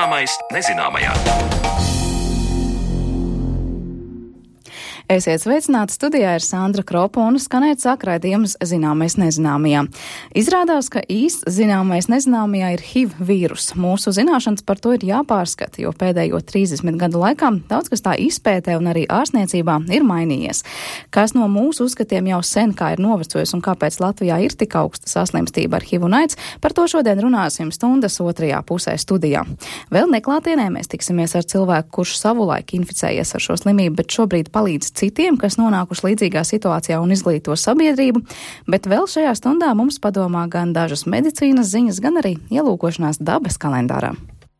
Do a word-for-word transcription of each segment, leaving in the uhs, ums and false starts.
Zināmais nezināmajā. Esiet sveicināti, studijā ir Sandra Kropa un skanēt sāk raidījums Zināmais nezināmajā. Izrādās, ka īsts zināmais nezināmajā ir H I V vīrus. Mūsu zināšanas par to ir jāpārskata, jo pēdējo trīsdesmit gadu laikā daudz kas tā izpētē un arī ārstniecībā ir mainījies. Kas no mūsu uzskatiem jau sen kā ir novecojis un kāpēc Latvijā ir tik augsta saslimstība ar H I V un AIDS, par to šodien runāsim stundas otrajā pusē studijā. Vēl neklātienē mēs tiksimies ar cilvēku, kurš savulaik inficējies ar šo slimību, bet šobrīd palīdz citiem, kas nonākuši līdzīgā situācijā un izglīto sabiedrību, bet vēl šajā stundā mums padomā gan dažas medicīnas ziņas, gan arī ielūkošanās dabas kalendārā.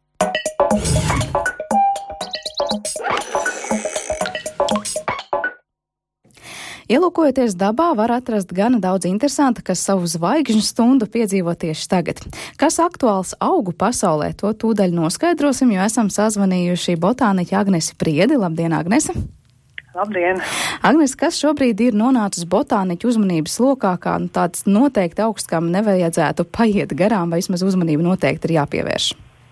Ielūkojoties dabā, var atrast gana daudz interesanta, kas savu zvaigžņu stundu piedzīvo tieši tagad. Kas aktuāls augu pasaulē, to tūdaļ noskaidrosim, jo esam sazvanījuši botāniķi Agnesi Priedi. Labdien, Agnese! Labdien! Agnes, kas šobrīd ir nonācis botāniķu uzmanības lokā, kā nu, tāds noteikti augsts, kam nevajadzētu paiet garām, vai vismaz uzmanība noteikti ir jāpievērš?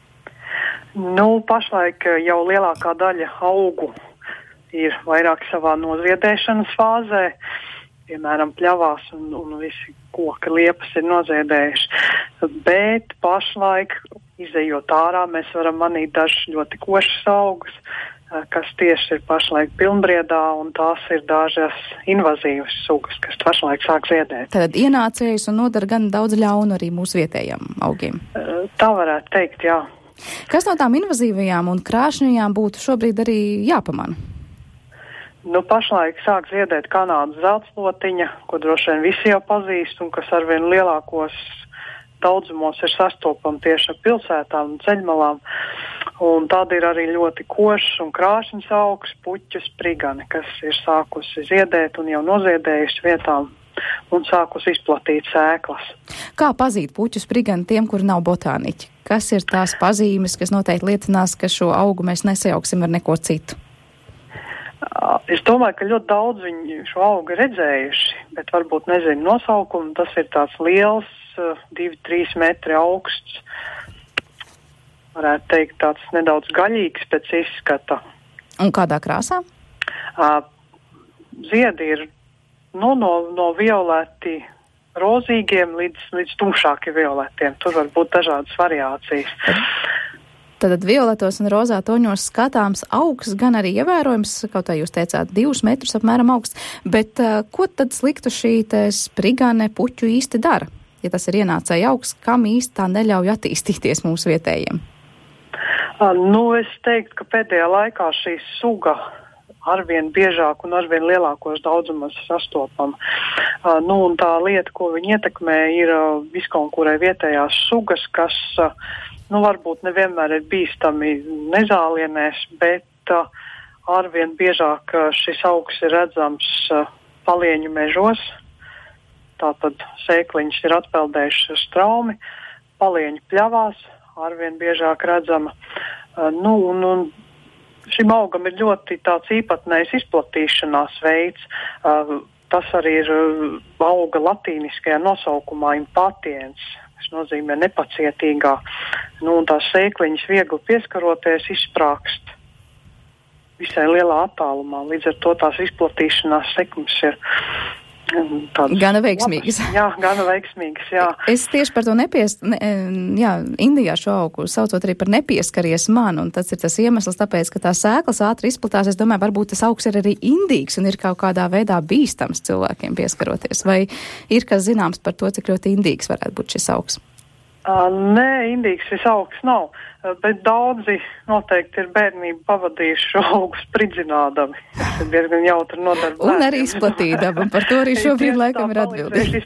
Nu, pašlaik jau lielākā daļa augu ir vairāk savā noziedēšanas fāzē, piemēram, pļavās un, un visi koka liepas ir noziedējuši. Bet pašlaik, izejot ārā, mēs varam manīt dažus ļoti košus augus, kas tieši ir pašlaik pilnbriedā, un tās ir dažas invazīvas sugas, kas pašlaik sāk ziedēt. Tad ienācējus un nodara gan daudz ļaunu arī mūsu vietējiem augiem. Tā varētu teikt, jā. Kas no tām invazīvajām un krāšņajām būtu šobrīd arī jāpamana? Nu, pašlaik sāk ziedēt Kanādas zeltslotiņa, ko droši vien visi jau pazīst, un kas arvien lielākos daudzumos ir sastopama tieši ar pilsētām un ceļmalām. Un tāda ir arī ļoti košs un krāšņs augs, puķu sprigane, kas ir sākusi ziedēt un jau noziedējusi vietām un sākusi izplatīt sēklas. Kā pazīt puķu sprigani tiem, kuri nav botāniķi? Kas ir tās pazīmes, kas noteikti liecinās, ka šo augu mēs nesajauksim ar neko citu? Es domāju, ka ļoti daudz viņi šo augu redzējuši, bet varbūt nezinu nosaukumu. Tas ir tāds liels, divi trīs metri augsts, varētu teikt tāds nedaudz gaļīgs pēc izskata. Un kādā krāsā? Uh, ziedi ir nu, no, no violeti rozīgiem līdz, līdz tumšāki violetiem. Tur var būt dažādas variācijas. Tad violetos un rozā toņos skatāms augsts, gan arī ievērojams, kaut kā jūs teicāt, divus metrus apmēram augsts, bet uh, ko tad sliktu šī te sprigane puķu īsti dara? Ja tas ir ienācēja augsts, kam īsti tā neļauj attīstīties mūsu vietējiem? Uh, nu, es teiktu, ka pēdējā laikā šī suga arvien biežāk un arvien lielākos daudzumos sastopama. Uh, nu, un tā lieta, ko viņi ietekmē, ir uh, viskonkurē vietējās sugas, kas uh, nu, varbūt nevienmēr ir bīstami nezālienēs, bet uh, arvien biežāk uh, šis augs ir redzams uh, palieņu mežos. Tātad sēkliņas ir atpeldējušas ar straumi, palieņu pļavās, arvien biežāk redzama. Uh, nu, un, un šim augam ir ļoti tāds īpatnējs izplatīšanās veids. Uh, tas arī ir uh, auga latīniskajā nosaukumā impatiens. Tas nozīmē nepacietīgā. Nu, un tās sēkliņas viegli pieskaroties izsprākst visai lielā attālumā. Līdz ar to tās izplatīšanās sekmes ir tādas gana veiksmīgas. Labas. Jā, gana veiksmīgas, jā. Es tieši par to nepies... Ne, jā, Indijā šo augu saucot arī par nepieskaries man, un tas ir tas iemesls, tāpēc, ka tā sēklas ātri izplatās. Es domāju, varbūt tas augs ir arī indīgs un ir kaut kādā veidā bīstams cilvēkiem pieskaroties. Vai ir kas zināms par to, cik ļoti indīgs varētu būt šis augs? Uh, nē, indīgs šis augs nav, uh, bet daudzi noteikti ir bērnību pavadījuši šo augu spridzinādami. Tas ir diezgan jautri nodarbi. Un arī izplatīdami, par to arī šobrīd laikam ir atbildīgi.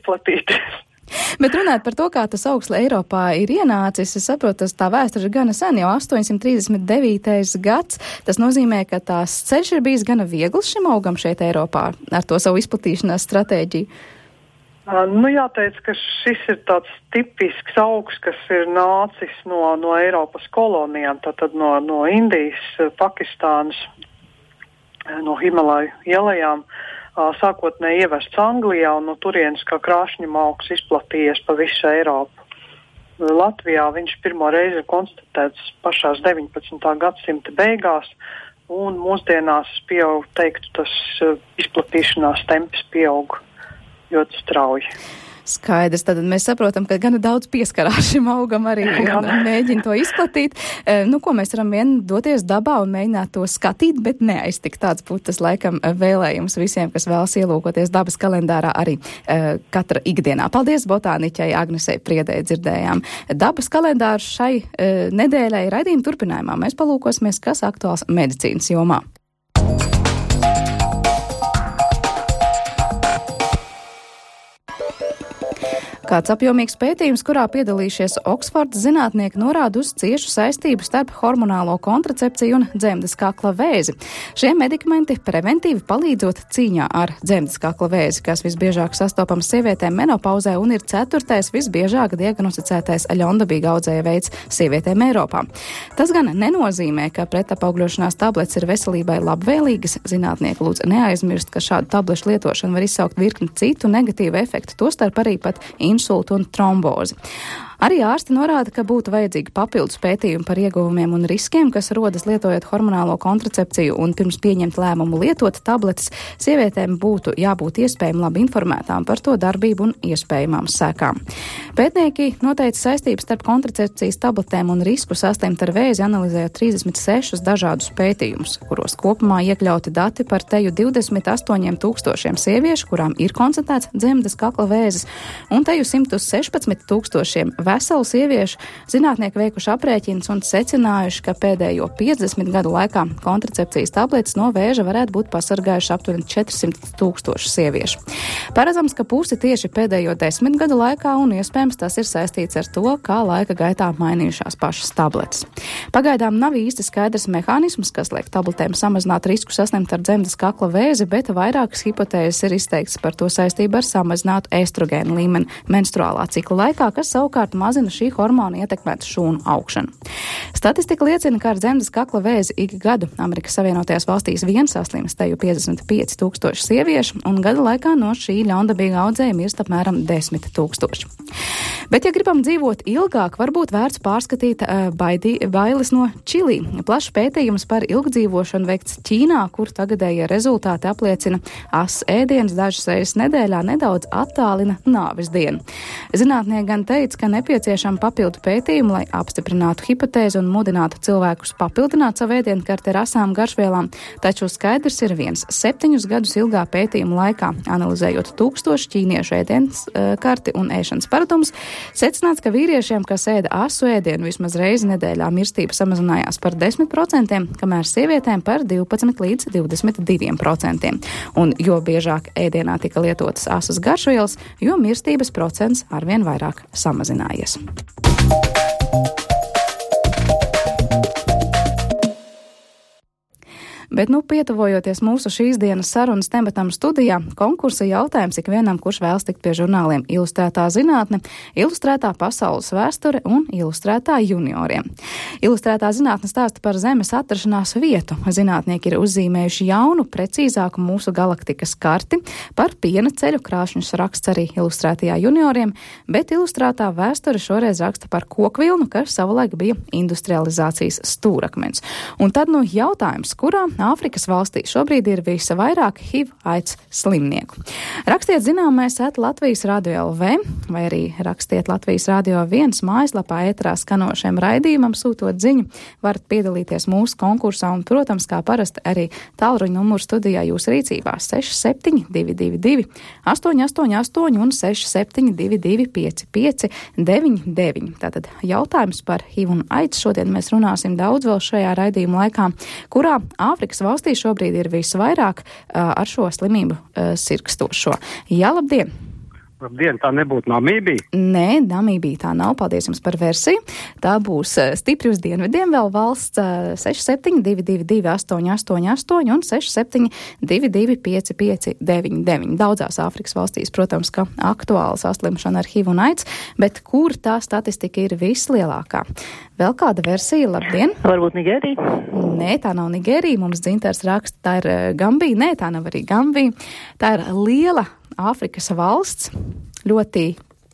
Bet runāt par to, kā tas augs Eiropā ir ienācis, es saprotu, tas tā vēsture ir gana sen, jau astoņsimt trīsdesmit devītais gads. Tas nozīmē, ka tās ceļš ir bijis gana viegls šim augam šeit Eiropā ar to savu izplatīšanās stratēģiju. Uh, nu, jāteic, ka šis ir tāds tipisks augs, kas ir nācis no, no Eiropas kolonijām, tātad no, no Indijas, Pakistānas, no Himalaju ielajām, uh, sākotnēji ievests Anglijā un no turienes kā krāšņuma augs izplatījies pa visu Eiropu. Latvijā viņš pirmo reizi ir konstatēts pašās deviņpadsmitā gadsimta beigās, un mūsdienās pieaug, teiktu, tas izplatīšanās temps pieaug ļoti strauji. Skaidrs, tad mēs saprotam, ka gana daudz pieskarās šim augam arī un mēģina to izplatīt. E, nu, ko mēs varam vien doties dabā un mēģināt to skatīt, bet neaiztikt. Tāds būtu tas laikam vēlējums visiem, kas vēlas ielūkoties dabas kalendārā arī e, katra ikdienā. Paldies botāniķei Agnesei Priedei dzirdējām. Dabas kalendārs šai e, nedēļai raidījuma turpinājumā mēs palūkosimies, kas aktuāls medicīnas jomā. Kāds apjomīgs pētījums, kurā piedalījušies Oksfordas zinātnieki, norāda uz ciešu saistību starp hormonālo kontracepciju un dzemdes kakla vēzi. Šie medikamenti preventīvi palīdzot cīņā ar dzemdes kakla vēzi, kas visbiežāk sastopams sievietēm menopauzē un ir ceturtais visbiežāk diagnosticētais ļaundabīga audzēja veids sievietēm Eiropā. Tas gan nenozīmē, ka pretapaugļošanās tabletes ir veselībai labvēlīgas. Zinātnieki lūdz neaizmirst, ka šādu tablešu lietošana var izsaukt virkni citu negatīvu efektu, tostarp arī pat insultu un trombozi. Arī ārsti norāda, ka būtu vajadzīgi papildus pētījumi par ieguvumiem un riskiem, kas rodas lietojot hormonālo kontracepciju, un pirms pieņemt lēmumu lietot tabletes, sievietēm būtu jābūt iespējami labi informētām par to darbību un iespējamām sekām. Pētnieki noteica saistības starp kontracepcijas tabletēm un risku saslimt ar vēzi, analizējot trīsdesmit sešus dažādus pētījumus, kuros kopumā iekļauti dati par teju divdesmit astoņiem tūkstošiem sieviešu, kurām ir konstatēts dzemdes kakla vēzis, un teju simt sešpadsmit tūkstošiem veselu sieviešu. Zinātnieki veikuši aprēķinus un secinājuši, ka pēdējo piecdesmit gadu laikā kontracepcijas tabletes no vēža varētu būt pasargājuši aptuveni četrsimt tūkstoši sieviešu. Paredzams, ka pusi tieši pēdējo desmit gadu laikā, un iespējams tas ir saistīts ar to, kā laika gaitā mainījušās pašas tabletes. Pagaidām nav īsti skaidrs mehānisms, kas liek tabletēm samazināt risku saslimt ar dzemdes kakla vēzi, bet vairākas hipotēzes ir izteikts par to saistību ar samazinātu estrogēnu līmeni menstruālā cikla laikā, kas savukārt mazina šī hormona ietekmētu šūnu augšanu. Statistika liecina, ka ar dzemdes kakla vēzi ik gadu Amerikas Savienotajās valstīs vien saslims teju piecdesmit pieci tūkstoši sieviešu, un gada laikā no šī ļaundabīga audzēja mirst apmēram desmit tūkstoši. Bet, ja gribam dzīvot ilgāk, varbūt vērts pārskatīt uh, baidī, bailes no čilī. Plašs pētījums par ilgdzīvošanu veikts Ķīnā, kur tagadējie rezultāti apliecina ās ēdienas dažas reizes nedēļā nedaudz attālina nāves dienu. Zinātnieki gan teica, ka nepieciešama papildu pētījumu, lai apstiprinātu hipotēzi un mudinātu cilvēkus papildināt savu ēdienkarti ar asām garšvielām, taču skaidrs ir viens. Septiņus gadus ilgā pētījuma laikā, analizējot tūkstošu ķīniešu ēdienkarti un ēšanas paradumus, secināts, ka vīriešiem, kas ēda asu ēdienu vismaz reizi nedēļā, mirstība samazinājās par desmit procentiem, kamēr sievietēm par divpadsmit līdz divdesmit diviem procentiem. Un jo biežāk ēdienā tika lietotas asas garšvielas, jo mirstības procents arvien vairāk samazinājies. Bet, nu, pietuvojoties mūsu šīs dienas sarunas tematam studijā, konkursa jautājums ikvienam, kurš vēlas tikt pie žurnāliem Ilustrētā zinātne, Ilustrētā pasaules vēsture un Ilustrētā junioriem. Ilustrētā zinātne stāsta par Zemes atrašanās vietu. Zinātnieki ir uzzīmējuši jaunu, precīzāku mūsu galaktikas karti, par piena ceļu krāšņus raksts arī Ilustrētajā junioriem, bet Ilustrētā vēsture šoreiz raksta par kokvilnu, kas savulaik bija industrializācijas stūrakmens. Un tad, nu, jautājums, kurā Āfrikas valstī šobrīd ir visa vairāk H I V aids slimnieku. Rakstiet zināmais at Latvijas Radio L V vai arī rakstiet Latvijas Radio viens mājaslapā ēterā skanošiem raidījumam, sūtot ziņu. Varat piedalīties mūsu konkursā un, protams, kā parasti arī tālruņa numuru studijā jūsu rīcībā seši septiņi divi divi divi astoņi astoņi astoņi un seši septiņi divi divi pieci pieci deviņi deviņi. Tātad jautājums par H I V un aids šodien mēs runāsim daudz vēl šajā raidījuma laikā, kurā Āfrikas valstī šobrīd ir visvairāk uh, ar šo slimību uh, sirkstošo. Jā, labdien! Labdien, tā nebūtu Namībija? Nē, Namībija tā nav, paldies jums par versiju. Tā būs uh, stipri uz dienvidiem vēl valsts uh, seši septiņi divi divi divi astoņi astoņi astoņi un seši septiņi divi divi pieci pieci deviņi deviņi. Daudzās Āfrikas valstīs, protams, ka aktuāla saslimšana ar H I V un aids, bet kur tā statistika ir vislielākā? Vēl kāda versija, labdien? Varbūt Nigērija? Nē, tā nav Nigērija, mums dzintars raksta, tā ir Gambija, nē, tā nav arī Gambija. Tā ir liela Āfrikas valsts, ļoti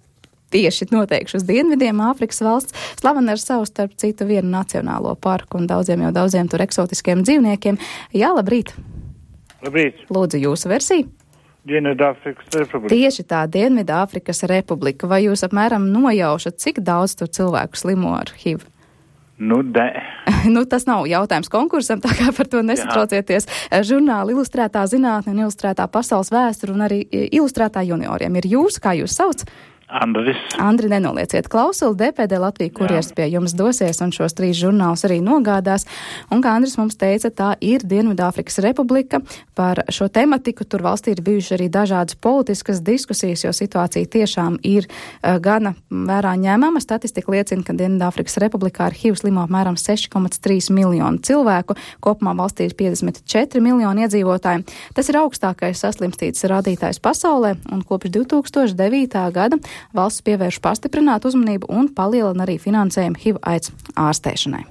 tieši noteikti uz dienvidiem Āfrikas valsts, slavena ar savu starp citu vienu nacionālo parku un daudziem jau daudziem tur eksotiskiem dzīvniekiem. Jā, labrīt! Labrīt! Lūdzu, jūsu versiju. Dienvidāfrikas Republika. Tieši tā, Dienvidāfrikas Republika. Vai jūs apmēram nojaušat, cik daudz tur cilvēku slimo ar H I V? Nu, dē. nu, tas nav jautājums konkursam, tā kā par to nesatraucieties. Žurnāli Ilustrētā zinātne un Ilustrētā pasaules vēsture un arī Ilustrētā junioriem ir jūs, kā jūs sauc? Andris. Andri, nenolieciet klausuli, D P D Latvija kurjers pie jums dosies un šos trīs žurnālus arī nogādās. Un kā Andris mums teica, tā ir Dienvidāfrikas Republika. Par šo tematiku tur valstī ir bijuši arī dažādas politiskas diskusijas, jo situācija tiešām ir uh, gana vērā ņēmama. Statistika liecina, ka Dienvidāfrikas Republikā ar H I V slimo apmēram seši komats trīs miljonu cilvēku. Kopumā valstī ir piecdesmit četri miljoni iedzīvotāji. Tas ir augstākais saslimstītas rādītājs pasaulē, un kopš divi tūkstoši devītā gada valsts pievērš pastiprinātu uzmanību un palielina arī finansējumu H I V aids ārstēšanai.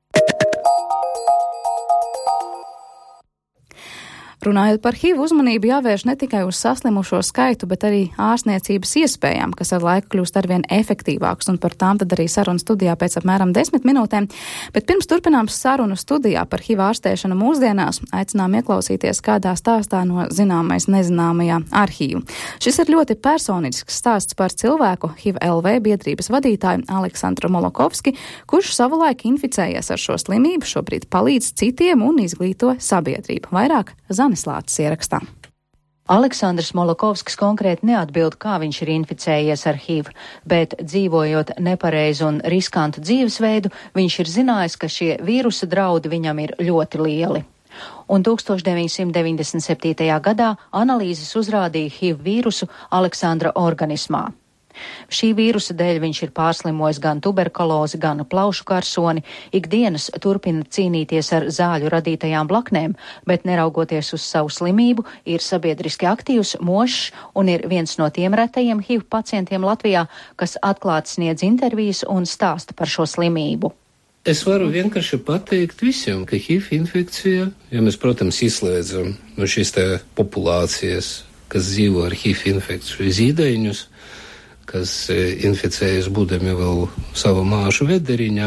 Runājot par H I V, uzmanību jāvērš ne tikai uz saslimušo skaitu, bet arī ārstniecības iespējām, kas ar laiku kļūst arvien efektīvāks, un par tām tad arī saruna studijā pēc apmēram desmit minūtēm. Bet pirms turpinām sarunu studijā par H I V ārstēšanu mūsdienās, aicinām ieklausīties kādā stāstā no zināmais nezināmajā ar H I V. Šis ir ļoti personisks stāsts par cilvēku, H I V L V biedrības vadītāju Aleksandru Molokovski, kurš savulaik inficējies ar šo slimību, šobrīd palīdz citiem un izglīto sabiedrību. Vairāk Zanis Lācis ierakstā. Aleksandrs Molokovskis konkrēti neatbild, kā viņš ir inficējies ar H I V, bet dzīvojot nepareizu un riskantu dzīvesveidu, viņš ir zinājis, ka šie vīrusa draudi viņam ir ļoti lieli. Un deviņdesmit septītajā gadā analīzes uzrādīja H I V vīrusu Aleksandra organismā. Šī vīrusa dēļ viņš ir pārslimojis gan tuberkulozi, gan plaušu karsoni, ikdienas turpina cīnīties ar zāļu radītajām blaknēm, bet neraugoties uz savu slimību, ir sabiedriski aktīvs, mošs un ir viens no tiem retajiem H I V pacientiem Latvijā, kas atklāti sniedz intervijas un stāsta par šo slimību. Es varu vienkārši pateikt visiem, ka H I V infekcija, ja mēs, protams, izslēdzam no šīs te populācijas, kas dzīvo ar H I V infekciju, zīdaiņus, kas inficējas būdami vēl savu māšu vederiņā,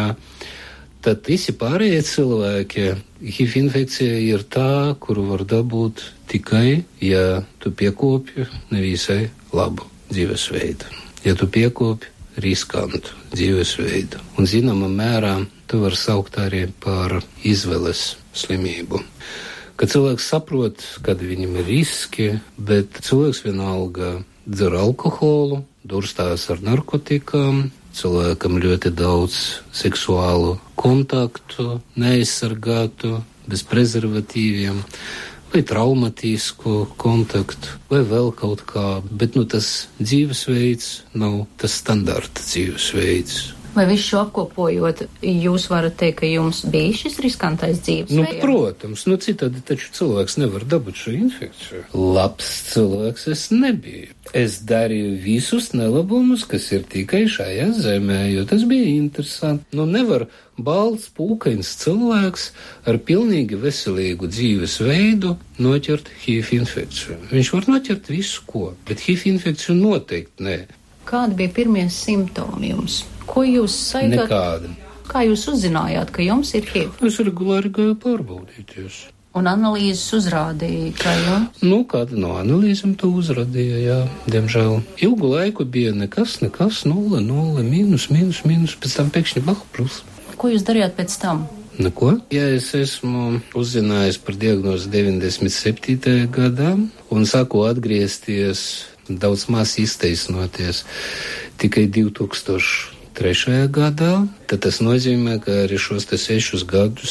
tad visi pārējie cilvēki, H I V infekcija ir tā, kuru var dabūt tikai, ja tu piekopi nevisai labu dzīvesveidu. Ja tu piekopi riskantu dzīvesveidu. Un zināmā mērā tu var saukt arī par izvēles slimību. Kad cilvēks saprot, kad viņam ir riski, bet cilvēks vienalga dzer alkoholu, durstās ar narkotikām, cilvēkam ļoti daudz seksuālu kontaktu, neaizsargātu, bez prezervatīviem, vai traumatisku kontaktu, vai vēl kaut kā, bet nu tas dzīvesveids nav tas standarta dzīvesveids. Vai visu šo apkopojot, jūs varat teikt, ka jums bija šis riskantais dzīvesveids? Nu, protams, nu citādi taču cilvēks nevar dabūt šo infekciju. Labs cilvēks es nebiju. Es darīju visus nelabumus, kas ir tikai šajā zemē, jo tas bija interesanti. Nu, nevar balts, pūkains cilvēks ar pilnīgi veselīgu dzīvesveidu noķert H I V infekciju. Viņš var noķert visu ko, bet H I V infekciju noteikti nē. Kādi bija pirmie simptomi jums? Ko jūs sajūtat? Nekādi. Kā jūs uzzinājāt, ka jums ir H I V? Es regulāri gāju pārbaudīties. Un analīzes uzrādīja, ka jums? Nu, kāda no analīzēm to uzrādīja, jā, diemžēl. Ilgu laiku bija nekas, nekas, nulle, nulle, mīnus, mīnus, mīnus, pēc tam pēkšņi bah, plus. Ko jūs darījāt pēc tam? Neko. Ja es esmu uzzinājis par diagnozi deviņdesmit septītajā gadā un sāku atgriezties daudz maz izteisnoties tikai divi tūkstoši trešajā gadā, tad tas nozīmē, ka arī šos te sešus gadus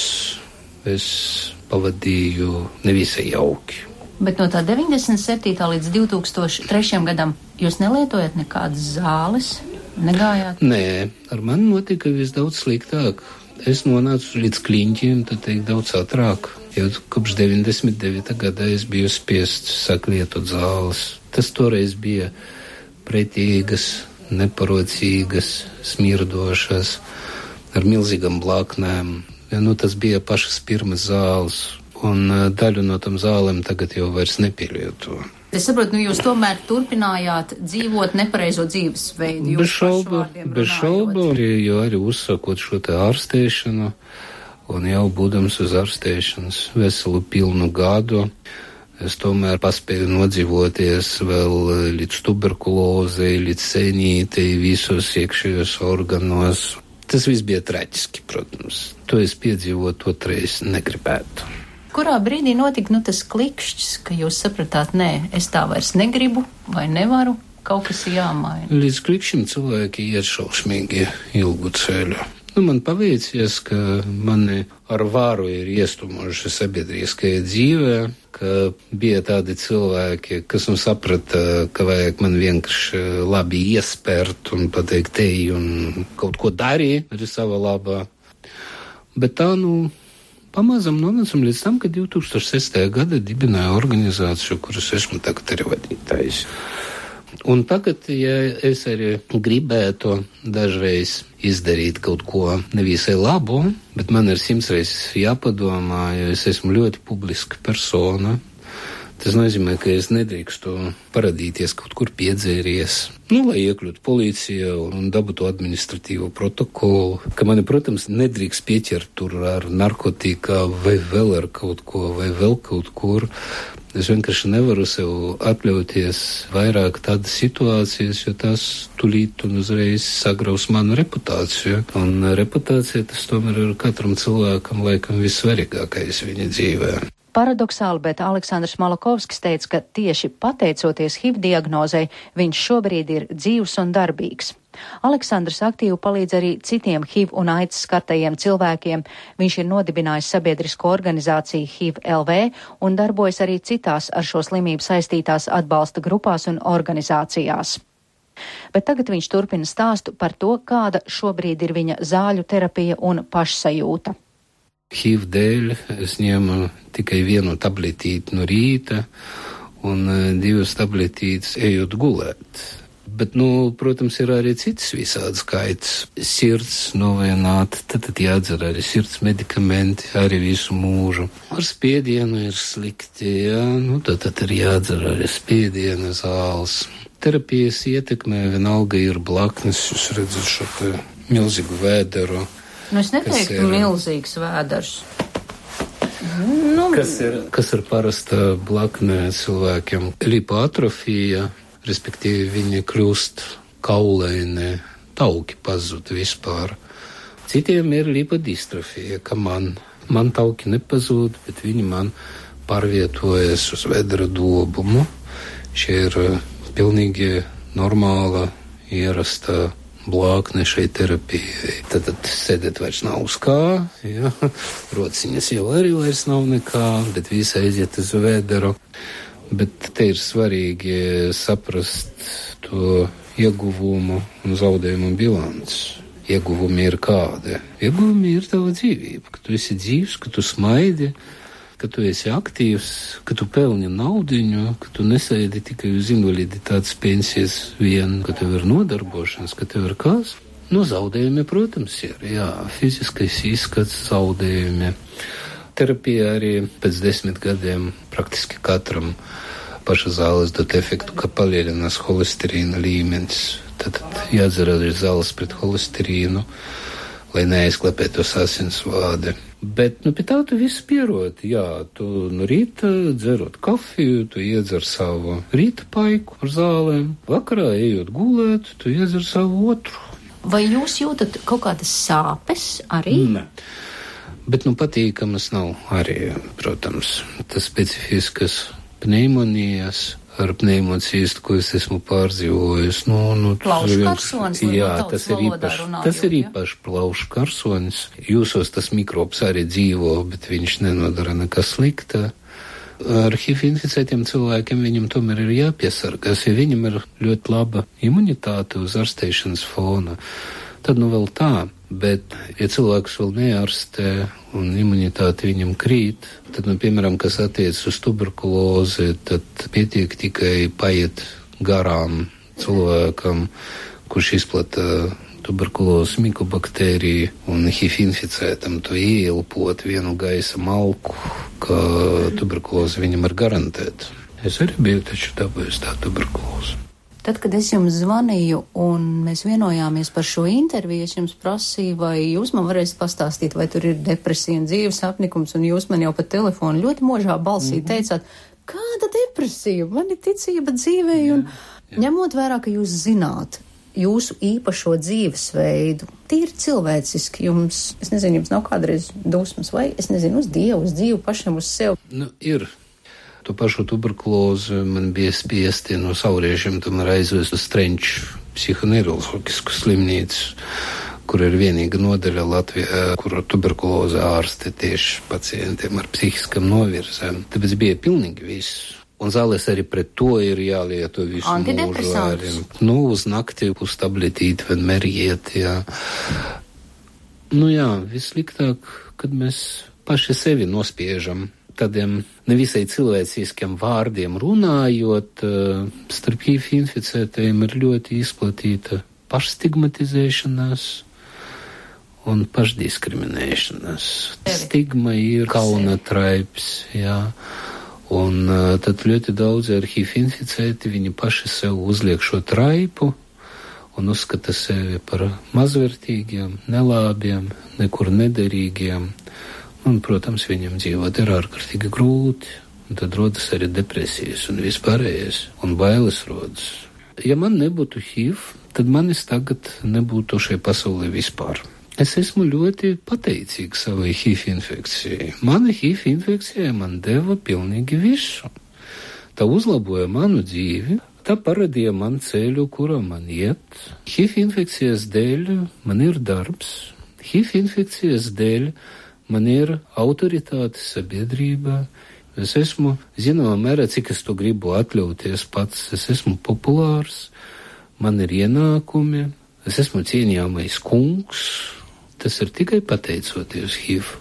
es pavadīju nevisai jauki. Bet no tā deviņdesmit septītā līdz divi tūkstoši trešajam gadam jūs nelietojat nekādas zāles, negājāt? Nē, ar mani notika viss daudz sliktāk. Es nonācu līdz kliņķiem, tad teikt daudz ātrāk. Jau kopš deviņdesmit devītā gadā es biju spiests sāk lietot zāles. Tas toreiz bija pretīgas, neparocīgas, smirdošas, ar milzīgām blaknēm. Ja, nu, tas bija pašas pirmas zāles. un daļu no tam zālēm tagad jau vairs nepielieto. Es saprotu, nu jūs tomēr turpinājāt dzīvot nepareizo dzīvesveidu. Bez šaubu, bez šaubu, jo arī uzsākot šo te ārstēšanu, un jau būdams uz ārstēšanas veselu pilnu gadu, es tomēr paspēju nodzīvoties vēl līdz tuberkulozei, līdz senītei, visos iekšējos organos. Tas viss bija traģiski, protams. To es piedzīvot otrais negribētu. Kurā brīdī notika nu, tas klikšķis, ka jūs sapratāt, nē, es tā vairs negribu vai nevaru, kaut kas ir jāmaina? Līdz klikšķim cilvēki iet šausmīgi ilgu ceļu. Nu, man paveicies, ka mani ar varu ir iestumuši sabiedriskajā dzīvē, ka bija tādi cilvēki, kas nu saprata, ka vajag man vienkārši labi iespērt un pateikt ej un kaut ko darīt arī sava labā. Bet tā, nu, pamazam nonācam līdz tam, ka divi tūkstoši sestajā gadā dibināja organizāciju, kuras esmu tagad arī vadītājs. Un tagad, ja es arī gribētu dažreiz izdarīt kaut ko nevisai labu, bet man ir simts reizes jāpadomā, jo es esmu ļoti publiska persona. Tas nozīmē, ka es nedrīkstu parādīties kaut kur piedzēries, nu, lai iekļūtu policijā un dabūtu administratīvo protokolu, ka mani, protams, nedrīkst pieķert tur ar narkotikā vai vēl ar kaut ko, vai vēl kaut kur. Es vienkārši nevaru sev atļauties vairāk tādas situācijas, jo tās tulīt un uzreiz sagraus manu reputāciju. Un reputācija tas tomēr ir katram cilvēkam laikam vissvarīgākais viņa dzīvē. Paradoxāli, bet Aleksandrs Molokovskis teica, ka tieši pateicoties H I V diagnozei, viņš šobrīd ir dzīvs un darbīgs. Aleksandrs aktīvi palīdz arī citiem H I V un aids skartajiem cilvēkiem. Viņš ir nodibinājis sabiedrisko organizāciju H I V L V un darbojas arī citās ar šo slimību saistītās atbalsta grupās un organizācijās. Bet tagad viņš turpina stāstu par to, kāda šobrīd ir viņa zāļu terapija un pašsajūta. H I V dēļ es ņemu tikai vienu tabletīti no rīta un divas tabletītes ejot gulēt. Bet, nu, protams, ir arī cits visāds skaits. Sirds novienāta, tad, tad jādzer arī sirds medikamenti, arī visu mūžu. Ar spiedienu ir slikti, jā, nu, tad, tad ir jādzer arī spiediena zāles. Terapijas ietekmē vienalga ir blaknes, jūs redzat šo te milzīgu vēderu. Nu, es neteiktu ir, milzīgs vēders. Nu, kas ir, kas ir parasta blakne cilvēkiem? Lipoatrofija, respektīvi viņi kļūst kaulaini, tauki pazud vispār. Citiem ir lipodistrofija, ka man, man tauki nepazūd, bet viņi man pārvietojas uz vedra dobumu. Šie ir pilnīgi normāla, ierasta blākne šai terapijai. Tad, tad sēdēt vairs nav uz kā, ja? Rociņas jau arī vairs nav nekā, bet visi aiziet uz vēderu. Bet te ir svarīgi saprast to ieguvumu un zaudējumu bilanci. Ieguvumi ir kādi? Ieguvumi ir tava dzīvība, ka tu esi dzīvs, ka tu smaidi, ka tu esi aktīvs, ka tu pelni naudiņu, ka tu nesēdi tikai uz invaliditātes pensijas vien, ka tev ir nodarbošanas, ka tev ir kas. Nu, zaudējumi, protams, ir, jā, fiziskais izskats, zaudējumi. Terapija arī pēc desmit gadiem praktiski katram paša zāles dot efektu, ka palielinās holesterīna līmenis. Tad jādzer arī zāles pret holesterīnu, lai neaizklepētos asinsvāde. Bet, nu, pie tā tu visu pieroti, jā, tu no rīta dzerot kafiju, tu iedzer savu rīta paiku ar zālēm, vakarā ejot gulēt, tu iedzer savu otru. Vai jūs jūtat kaut kādas sāpes arī? Ne. Bet, nu, patīkamas nav arī, protams, tas specifiskas pneimonijas, ar pneimocīstu, ko es esmu pārdzīvojis. Nu, nu, plaušu karsonis, jā, tas ir īpaši, runājot, tas ir īpaši plaušu karsonis. Jūsos tas mikrobs arī dzīvo, bet viņš nenodara nekas slikta. Ar H I V inficētiem cilvēkiem viņam tomēr ir jāpiesargās, jo viņam ir ļoti laba imunitāte uz ārstēšanas fona. Tad nu vēl tā, bet ja cilvēks vēl neārstē un imunitāte viņam krīt, tad, nu, piemēram, kas attiec uz tuberkulozi, tad pietiek tikai paiet garām cilvēkam, kurš izplata tuberkulozes mikobaktēriju un H I V inficētam to ieelpot vienu gaisa malku, ka tuberkuloze viņam ir garantēta. Es arī biju taču dabūjis tā tuberkuloze. Tad, kad es jums zvanīju un mēs vienojāmies par šo interviju, es jums prasīju, vai jūs man varēsiet pastāstīt, vai tur ir depresija un dzīves apnikums, un jūs man jau pa telefonu ļoti možā balsī mm-hmm. teicāt, kāda depresija, man ir ticība dzīvei, un jā, jā. ņemot vērā, ka jūs zināt jūsu īpašo dzīvesveidu, tīri cilvēciski jums, es nezinu, jums nav kādreiz dusmas, vai es nezinu, uz Dievu, uz dzīvu, pašam uz sevi. Nu, ir. To pašu tuberkulozi man bija spiesti no sauriešiem tomēr aizvest uz Strenču psihoneiroloģisku slimnīcu, kur ir vienīga nodaļa Latvijā, kur tuberkuloze ārsti tieši pacientiem ar psihiskam novirzēm. Tāpēc bija pilnīgi viss. Un zāles arī pret to ir jālieto visu mūžu arī. Nu, uz nakti, uz tabletīti vienmēr iet, jā. Nu jā, vissliktāk, kad mēs paši sevi nospiežam. Tādiem nevisai cilvēciskiem vārdiem runājot, starp H I V inficētajiem ir ļoti izplatīta pašstigmatizēšanās un pašdiskriminēšanās. Stigma ir kauna traips, jā. Un tad ļoti daudz ar H I V inficēti, viņi paši sev uzliek šo traipu un uzskata sevi par mazvērtīgiem, nelābiem, nekur nederīgiem. Un, protams, viņam dzīvot ir ārkārtīgi grūti, un tad rodas arī depresijas un vispārējais, un bailes rodas. Ja man nebūtu H I V, tad manis tagad nebūtu šai pasaulē vispār. Es esmu ļoti pateicīga savai H I V infekcijai. Mana H I V infekcija man deva pilnīgi visu. Tā uzlaboja manu dzīvi, tā paradīja man ceļu, kurā man iet. H I V infekcijas dēļ man ir darbs, H I V infekcijas dēļ man ir autoritāte sabiedrībā, es esmu, zināmā mērā, cik es to gribu atļauties pats, es esmu populārs, man ir ienākumi, es esmu cienījamais kungs, tas ir tikai pateicoties H I V.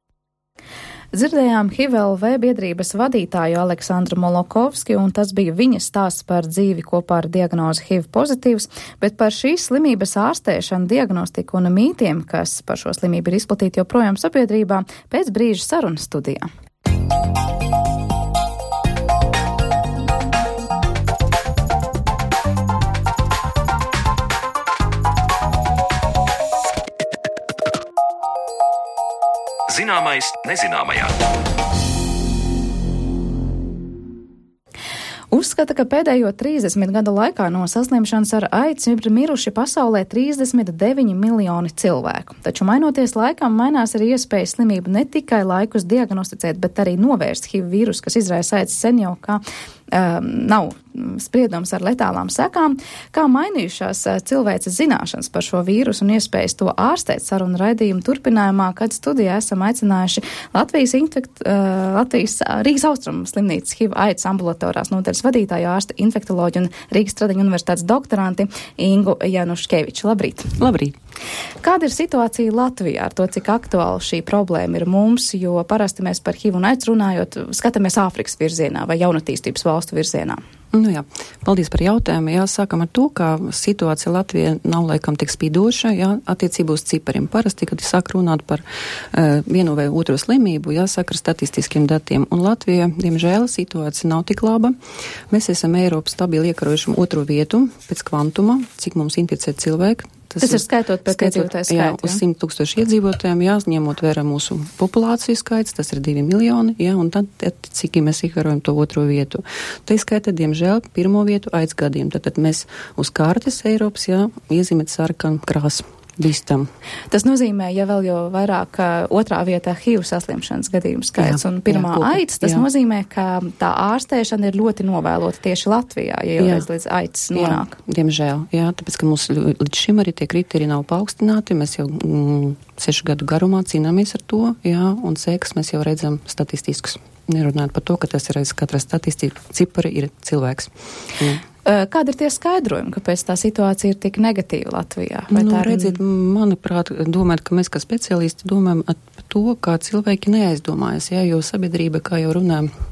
Dzirdējām H I V L V biedrības vadītāju Aleksandru Molokovski, un tas bija viņa stāsts par dzīvi kopā ar diagnozi H I V pozitīvs, bet par šīs slimības ārstēšanu, diagnostiku un mītiem, kas par šo slimību ir izplatīti joprojām sabiedrībā, pēc brīža sarunas studijā. Zināmais nezināmajā. Uzskata, ka pēdējo trīsdesmit gadu laikā no saslimšanas ar aids ir miruši pasaulē trīsdesmit deviņi miljoni cilvēku. Taču mainoties laikam, mainās arī iespēja slimību ne tikai laikus diagnosticēt, bet arī novērst H I V vīrusu, kas izraisa aids sen jau kā um, nav spriedums ar letālām sekām. Kā mainījušās cilvēces zināšanas par šo vīrusu un iespējas to ārstēt, sarunu raidījumu turpinājumā, kad studijā esam aicinājuši Latvijas, infekt, uh, Latvijas Rīgas Austrumu slimnīcas H I V aids ambulatorās nodaļas vadītāju ārsti, infektoloģi un Rīgas Stradiņu universitātes doktoranti Ingu Januškeviču. Labrīt! Labrīt! Kāda ir situācija Latvijā ar to, cik aktuāli šī problēma ir mums, jo parasti mēs par H I V un aids runājot, skatāmies Āfrikas virzienā vai jaunatīstības valstu virzienā? Nu jā, paldies par jautājumu. Jā, sākam ar to, ka situācija Latvijā nav laikam tik spīdoša, jā, attiecībā uz cipariem. Parasti, kad sāk runāt par uh, vienu vai otru slimību, jāsaka ar statistiskiem datiem. Un Latvijā, diemžēl, situācija nav tik laba. Mēs esam Eiropas stabili iekarojuši otro vietu pēc kvantuma, cik mums inficē cilvēki. Tas, Tas ir skaitot pēc iedzīvotāju skaitu, jā? Jā, uz simt tūkstoši iedzīvotājiem, jā, ņemot vērā mūsu populāciju skaits, tas ir divi miljoni, jā, un tad, cik mēs iekarojam to otro vietu. Tā skaita, diemžēl, pirmo vietu aids gadiem. Tad mēs uz kārtas Eiropas, jā, iezīmēt sarkanu krāsu. Bīstam. Tas nozīmē, ja vēl jau vairāk otrā vietā H I V saslimšanas gadījumu skaits jā, un pirmā jā, aids, tas jā. Nozīmē, ka tā ārstēšana ir ļoti novēlota tieši Latvijā, ja jau reiz līdz aids nonāk. Jā, diemžēl, jā, tāpēc, ka mums līdz šim arī tie kriteriji nav paaugstināti, mēs jau mm, sešu gadu garumā cīnāmies ar to, jā, un sēkas mēs jau redzam statistiskus. Nerunājot par to, ka tas ir aiz katra statistika cipari ir cilvēks. Jā. Kādi ir tie skaidrojumi, kāpēc tā situācija ir tik negatīva Latvijā? Vai nu, tā ir... redziet, manuprāt, domājot, ka mēs kā speciālisti domājam par to, kā cilvēki neaizdomājas, jā, jo sabiedrība, kā jau runājam,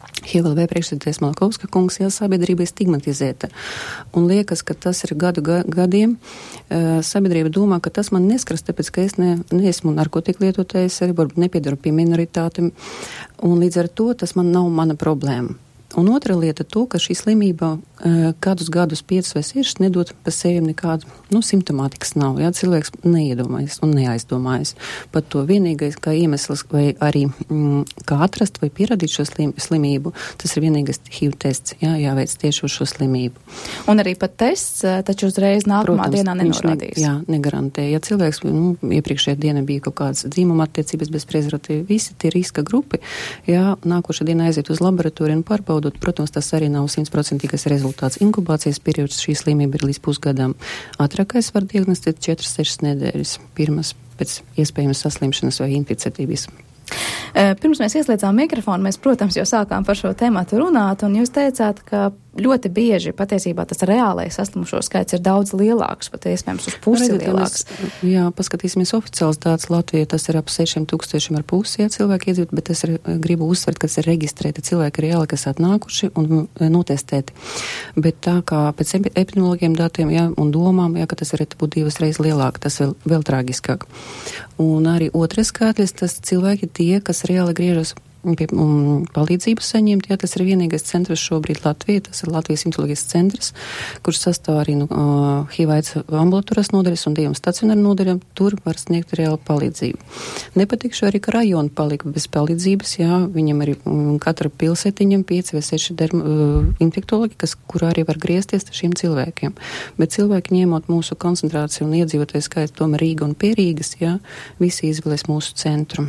H I V L V priekšsēdētājs Malakovska kungs, jā, sabiedrība ir stigmatizēta. Un liekas, ka tas ir gadu ga, gadiem. Uh, sabiedrība domā, ka tas man neskras, tāpēc, ka es ne, neesmu narkotiku lietotājs, arī varbūt nepiedaru pie minoritātiem. Un līdz ar to tas man nav mana problēma. Un otra lieta to, ka šī slimība uh, kādus gadus, piecus vai sešus nedod pa sevi nekādu, nu, simptomātikas nav. Jā, cilvēks neiedomājas un neaizdomājas par to. Vienīgais, kā iemesls vai arī mm, kā atrast vai pierādīt šo slim, slimību, tas ir vienīgais H I V tests, jā, jāveic tieši uz šo slimību. Un arī pat tests, taču uzreiz nākamā Protams, dienā nenorādīs. Ne, jā, negarantē. Ja cilvēks, nu, iepriekšējā diena bija kaut kāds dzimuma attiecības bez prezervatīva, visi tie riska grupi, jā, nākošā diena aiziet uz laboratoriju un pārbaudot. Protams, tas arī nav simtprocentīgais rezultāts. Inkubācijas periods šī slimība ir līdz pusgadam. Ātrākais var diagnostēt četras sešas nedēļas pirmas pēc iespējamas saslimšanas vai inficētības. Pirms mēs ieslēdzām mikrofonu, mēs, protams, jau sākām par šo tematu runāt, un jūs teicāt, ka ļoti bieži patiesībā tas reālais saslimušo skaits ir daudz lielāks, pat iespējams uz pusi Redziet, lielāks. Mēs, jā, paskatīsimies oficiāls dāts Latvijā, tas ir ap sešiem tūkstošiem ar pusi, jā, cilvēki iedzīvot, bet es ir, gribu uzsvert, ka tas ir reģistrēti cilvēki reāli, kas atnākuši un notestēti. Bet tā kā pēc epidemiologiem datiem, jā, un domām, jā, ka tas varētu būt divas reizes lielāk, tas vēl, vēl tragiskāk. Un arī otrais skaitlis, tas cilvēki tie, kas reāli griežas pie um, palīdzības saņemt, jā, tas ir vienīgais centrs šobrīd Latvijā, tas ir Latvijas immunoloģijas centrs, kurš sastāv arī no uh, H I V aids ambulatoras nodaļas un divām stacionāru nodaļām, tur var sniegt reāli palīdzību. Nepatikšu arī, ka rajoni palika bez palīdzības, jā, viņam arī um, katra pilsētiņam pieci vai seši derm, uh, infektologi, kas, kur arī var griezties šiem cilvēkiem. Bet cilvēki ņemot mūsu koncentrāciju un iedzīvotāju skaitu, tomēr Rīga un Pierīgas, jā, visi izvēlēs mūsu centru.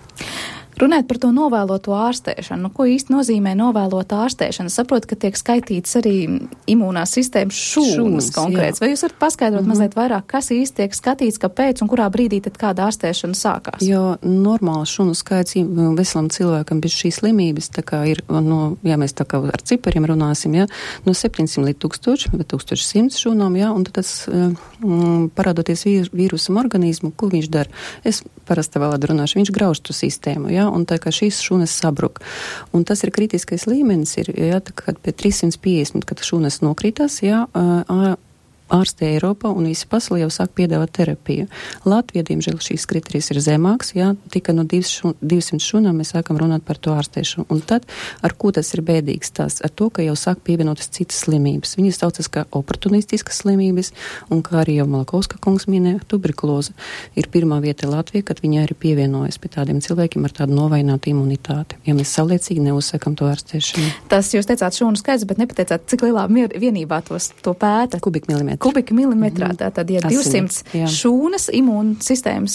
Runāt par to novēloto ārstēšanu. Nu, ko īsti nozīmē novēlota ārstēšana? Saprotu, ka tiek skaitīts arī imūnās sistēmas šūnas, šūnas konkrēts. Jā. Vai jūs varat paskaidrot mm-hmm. mazliet vairāk, kas īsti tiek skatīts, kāpēc un kurā brīdī tad kāda ārstēšana sākās? Jo normāli šūnu skaits veselam cilvēkam bez šīs slimības, tā kā ir, no, ja mēs tā kā ar cipariem runāsim, jā, no septiņsimt līdz tūkstoši vai tūkstoš simts šūnām, jā, un tad tas um, parādoties vīr, vīrusam organismu, ko viņš dara? Es parasta valoda runāšu, viņš grauž to sistēmu, jā, un tā kā šīs šūnas sabruk. Un tas ir kritiskais līmenis, ir, jā, tā kā pie trīssimt piecdesmit, kad šūnas nokrītās, jā, ā, ārstē Eiropā un visi pasaulē jau sāk piedāvāt terapiju. Latvijā, diemžēl, šīs kriterijas ir zemāks, jā, tikai no divsimt šūnām mēs sākam runāt par to ārstēšanu. Un tad, ar ko tas ir bēdīgs tās? Ar to, ka jau sāk pievienotas citas slimības. Viņas saucas kā oportunistiskas slimības, un kā arī jau Malakovska kungs minēja, tuberkuloze ir pirmā vieta Latvijā, kad viņa arī pievienojas pie tādiem cilvēkiem ar tādu novainātu imunitāti, ja mēs saulēcīgi neuzsakam to ārstēšanu. Tas jūs teicāt šūnu skaits, bet nepateicāt, cik lielā vienībā tos, to pēta. Kubikmilimetri. Kubika milimetrā, mm-hmm. tātad, ja divsimt šūnas, imūnsistēmas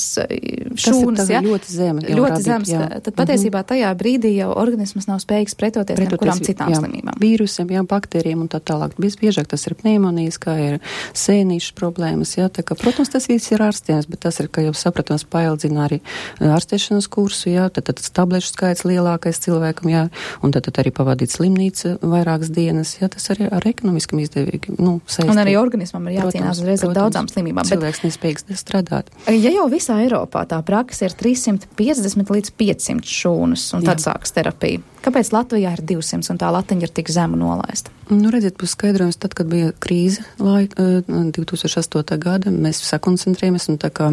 šūnas, jā, ļoti zemi, ļoti zemes, tad patiesībā tajā brīdī jau organisms nav spējīgs pretoties, pretoties kurām citām jā, slimībām. Vīrusiem, jā, baktērijiem un tā tālāk. Biežāk tas ir pneimonijas, kā ir sēnīšu problēmas, jā, tā kā, protams, tas viss ir ārstējums, bet tas ir, ka jau sapratams, paildzina arī ārstēšanas kursu, jā, tad, tad tablešu skaits lielākais cilvēkam, jā, un tad, tad arī pavadīt slimnīca vairākas dienas, jā, tas arī ar ekonomiskam izdevīgi, nu, saistīt. Un arī organismam ir jācīnās uzreiz ar daudzām slimībām. Cilvēks bet, nespējīgs strādāt. Ja jau visā Eiropā tā praksa ir trīssimt piecdesmit līdz piecsimt šūnas, un tad sāks terapija, kāpēc Latvijā ir divsimt un tā latiņa ir tik zemu nolaista? Nu, redziet, būs skaidrojums, tad, kad bija krīze laika, divi tūkstoši astotā gada, mēs sakoncentrējamies un tā kā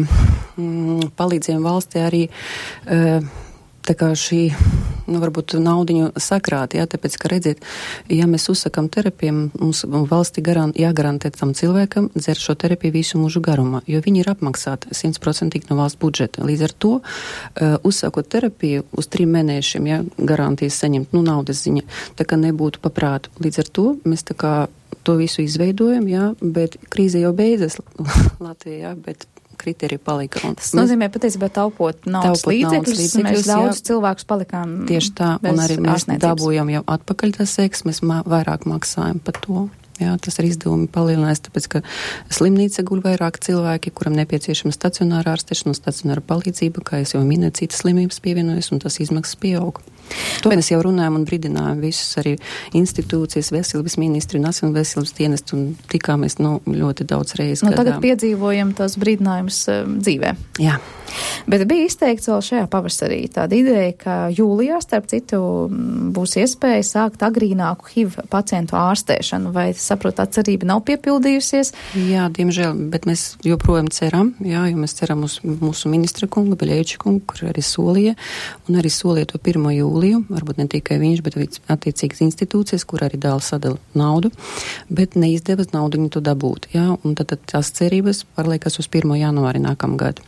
mm, palīdzējām valstī arī uh, tā kā šī, nu, varbūt naudiņu sakrāt, jā, tāpēc, ka redziet, ja mēs uzsakam terapiju, mums valsti garan, jāgarantē tam cilvēkam dzer šo terapiju visu mūžu garumā, jo viņi ir apmaksāti simtprocentīgi no valsts budžeta. Līdz ar to, uh, uzsākot terapiju uz trim mēnešiem, jā, garantijas saņemt, nu, naudas ziņa, tā kā nebūtu paprātu. Līdz ar to mēs tā kā to visu izveidojam, jā, bet krīze jau beidzas Latvijā, jā, bet kriterija palika. Tas nozīmē patiesībā taupot naudas līdzekļus, mēs daudz jā, cilvēkus palikām tieši tā, un arī mēs dabūjam jau atpakaļ tas seks, mēs mā, vairāk maksājam par to. Jā, tas ir izdevumi palielinājis, tāpēc, ka slimnīca guļ vairāk cilvēki, kuram nepieciešama stacionāra ārstešana un stacionāra palīdzība, kā es jau minēju, citas slimības pievienojas, un tas izmaksas pieaug. To Bet, mēs jau runājam un brīdinājam visus arī institūcijas, veselības ministri, nacionāla veselības dienestu, un tikāmies nu, ļoti daudz reizes. Nu, tagad piedzīvojam tos brīdinājumus um, dzīvē. Jā. Bet bija izteikts vēl šajā pavasarī tāda ideja, ka jūlijā, starp citu, būs iespēja sākt agrīnāku H I V pacientu ārstēšanu. Vai, saprot, tā cerība nav piepildījusies? Jā, diemžēl, bet mēs joprojām ceram, jā, jo mēs ceram uz mūsu ministra kungu, Beļeviča kungu, kur arī solīja, un arī solīja to pirmo jūliju, varbūt ne tikai viņš, bet attiecīgas institūcijas, kur arī dāli sadala naudu, bet neizdevas naudu viņu to dabūt, jā, un tad, tad tās cerības pārliekas uz pirmo janvāri nākamgad.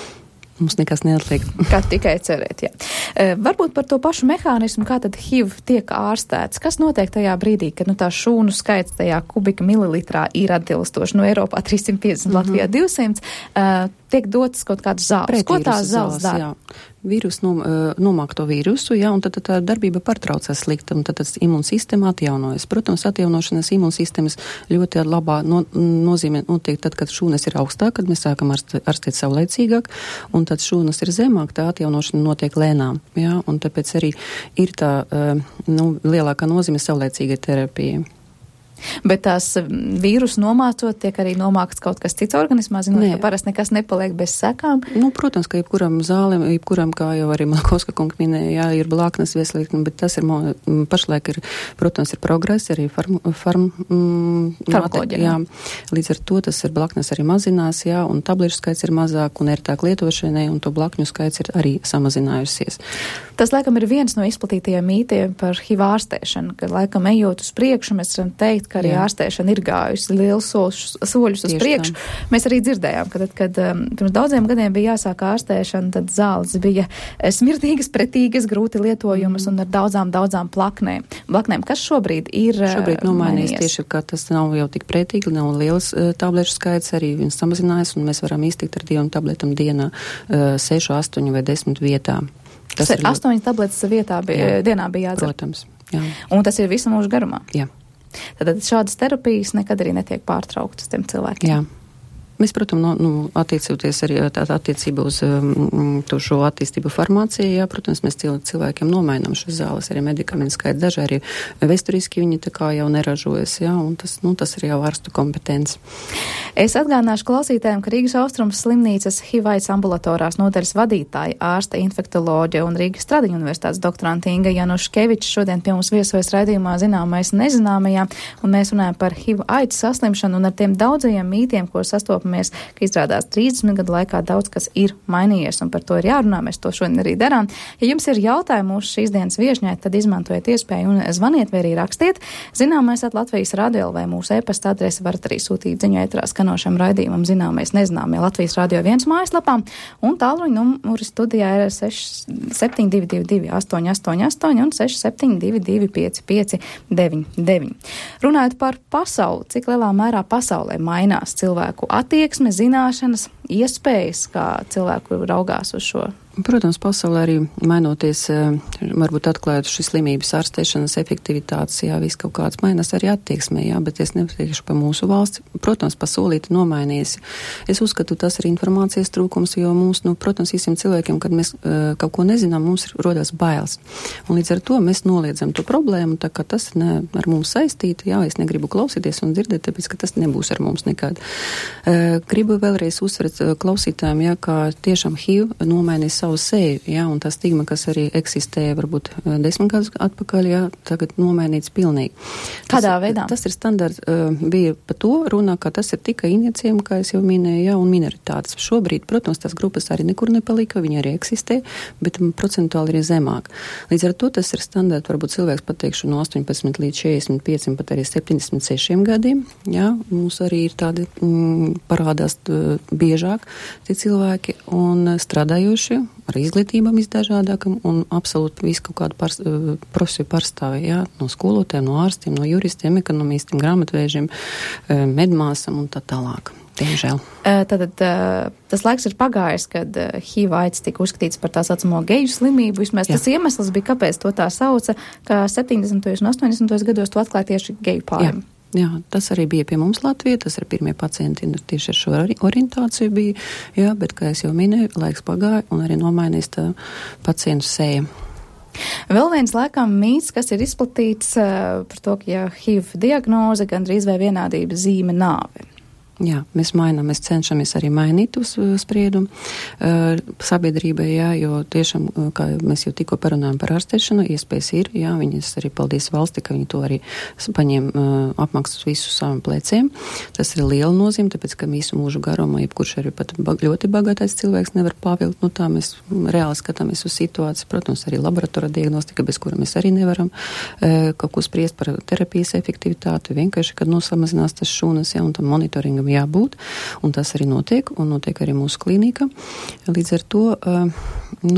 Mums nekas neatliek. Kā tikai cerēt, jā. E, varbūt par to pašu mehānismu, kā tad H I V tiek ārstēts. Kas notiek tajā brīdī, kad nu, tā šūnu skaits tajā kubika mililitrā ir atbilstoši, no Eiropā trīssimt piecdesmit, mm-hmm. Latvijā divsimt, uh, tiek dotas kaut kādas zāles. Ko tās zāles dara? Vīrus nom, nomāk to vīrusu, jā, un tad, tad tā darbība pārtraucās slikta, un tad tas imūnsistēma atjaunojas. Protams, atjaunošanas imūnsistēmas ļoti labā no, nozīmē notiek tad, kad šūnas ir augstāk, kad mēs sākam arst, arstēt saulaicīgāk, un tad šūnas ir zemāk, tā atjaunošana notiek lēnām, jā, un tāpēc arī ir tā, nu, lielākā nozīme saulaicīgai terapijai. Bet tās vīrusu nomācot, tiek arī nomākts kaut kas cits organismā, zinot, Nē. ka parasti nekas nepaliek bez sekām? Nu, protams, ka jebkuram zālēm, jebkuram, kā jau arī Malakovska kungs minēja, jā, ir blaknes veselīgi, bet tas ir, pašlaik ir, protams, ir progress, arī farm, farm, mm, farmakoloģija. Jā, līdz ar to tas ir blaknes arī mazinās, jā, un tablešu skaits ir mazāk, un ērtāk lietošanai, un to blakņu skaits ir arī samazinājusies. Tas, laikam, ir viens no izplatītajiem mītiem par H I V ārstēšanu, ka, laikam, ejot uz priekšu, mēs varam teikt, ka arī Jā. ārstēšana ir gājusi liels soļus, soļus uz Tieši priekšu. Tā. Mēs arī dzirdējām, ka tad, kad um, pirms daudziem gadiem bija jāsāk ārstēšana, tad zāles bija smirtīgas, pretīgas, grūti lietojumas mm. un ar daudzām, daudzām plaknēm. Blaknēm, kas šobrīd ir Šobrīd nomainījies tieši, ka tas nav jau tik pretīgi, nav liels uh, tablešu skaits, arī viņš samazinājās, un mēs varam iztikt ar divām tabletām dienā, uh, sešu, astoņu vai desmit vietā. Tas Se, astoņas tabletes vietā bija, jā, dienā bija jādzer. Protams, jā. Un tas ir visu mūžu garumā. Jā. Tad šādas terapijas nekad arī netiek pārtrauktas tiem cilvēkiem. Jā. Mēs, protams, no, nu, attiecoties arī tātad attiecību uz um, to šo attīstību farmācijā, jā, protams, mēs cilvēkiem nomainām šas zāles, arī medikamenti skaits daži, arī vēsturiski viņi tā kā jau neražojas, jā, un tas, nu, tas ir jau ārstu kompetence. Es atgādināšu klausītājiem, ka Rīgas Austrums slimnīcas H I V aids ambulatorās nodaļas vadītāja, ārste infektoloģe un Rīgas Stradiņu universitātes doktorante Inga Januškeviča šodien pie mums viesojas raidījumā Zināmais nezināmajā, un mēs runājam par H I V aids saslimšanu un ar tiem daudzajiem mītiem, ko sastop Mēs, ka izrādās trīsdesmit gadu laikā daudz kas ir mainījies, un par to ir jārunā, mēs to šodien arī darām. Ja jums ir jautājumi mūsu šīs dienas viešņai, tad izmantojiet iespēju un zvaniet vai arī rakstiet. Zināmais at Latvijas radio vai mūsu e-pasta adrese varat arī sūtīt ziņu ētrā skanošam raidījumam Zināmais nezināmie Latvijas radio viens mājaslapā, un tālruņa numuri studijā ir seši septiņi divi divi divi astoņi astoņi astoņi un seši septiņi divi divi pieci pieci deviņi deviņi. Runājot par pasauli, cik lielā mērā pasaulē mainās cilvēku attieksme, Tieksme, zināšanas, iespējas, kā cilvēku raugās uz šo? Protams, pasaulē arī mainoties, varbūt atklājot šīs slimības ārstēšanas efektivitātes, jā, viss kaut kāds mainās arī attieksmē, jā, bet es nepateikšu par mūsu valsts. Protams, pasaulīti nomainījies. Es uzskatu, tas ir informācijas trūkums, jo mums, nu, protams, visiem cilvēkiem, kad mēs uh, kaut ko nezinām, mums ir rodās bailes. Un līdz ar to mēs noliedzam to problēmu, tā kā tas ne ar mums saistīti, jā, es negribu klausīties un dzirdēt, tāpēc, ka tas nebūs ar mums nekad. Uh, gribu vēlreiz uzsvert uh, klausītājiem, jā, kā tiešām H I V nomainīs savu seju, jā, un tā stigma, kas arī eksistēja varbūt desmit gadus atpakaļ, jā, tagad nomainīts pilnīgi. Kādā tas, veidā? Tas ir standarts, uh, bija par to runā, ka tas ir tikai injicējumi, kā es jau minēju, jā, un minoritātes. Šobrīd, protams, tās grupas arī nekur nepalika, viņi arī eksistē, bet procentuāli ir zemāk. Līdz ar to tas ir standarts, varbūt cilvēks pateikšu no astoņpadsmit līdz četrdesmit pieciem, pat arī septiņdesmit sešiem gadiem, jā, mums arī ir tādi mm, parādās uh, biežāk tie cilvēki un strādājošie, ar izglītībām visdažādākam un absolūti visu kaut kādu pārs, profesiju pārstāvi, jā, no skolotēm, no ārstiem, no juristiem, ekonomistiem, grāmatvēžiem, medmāsam un tā tālāk. Diemžēl. Tātad tas laiks ir pagājis, kad H I V aids tika uzskatīts par tā saucamo geju slimību. Vismaz Jā. Tas iemesls bija, kāpēc to tā sauca, ka septiņdesmitajos un astoņdesmitajos gados to atklāja tieši geju pāriem. Jā, tas arī bija pie mums Latvijā, tas ir pirmie pacienti tieši ar šo orientāciju bija, jā, bet, kā es jau minēju, laiks pagāja un arī nomainīs tā pacientu sēja. Vēl viens laikam mīts, kas ir izplatīts uh, par to, ka ja H I V diagnoze gandrīz vai vienādība zīme nāve. Jā, mēs mainām, mēs cenšamies arī mainīt uz spriedumu uh, sabiedrībai, jā, jo tiešām, kā mēs jau tikko parunājam par ārstēšanu, iespējas ir, jā, viņas arī paldies valsti, ka viņi to arī paņem uh, apmaksas visu saviem pleciem. Tas ir liela nozīme, tāpēc, ka visu mūžu garumu, jebkurš arī pat ba- ļoti bagātais cilvēks nevar pavilkt, nu tā mēs reāli skatāmies uz situāciju, protams, arī laboratora diagnostika, bez kura mēs arī nevaram uh, kaut ko spriest par terapijas efektivitāti, vienkārši, kad nosamazinās tas šūnas, jā, un tam monitoringam jābūt, un tas arī notiek, un notiek arī mūsu klīnika. Līdz ar to, uh, nu,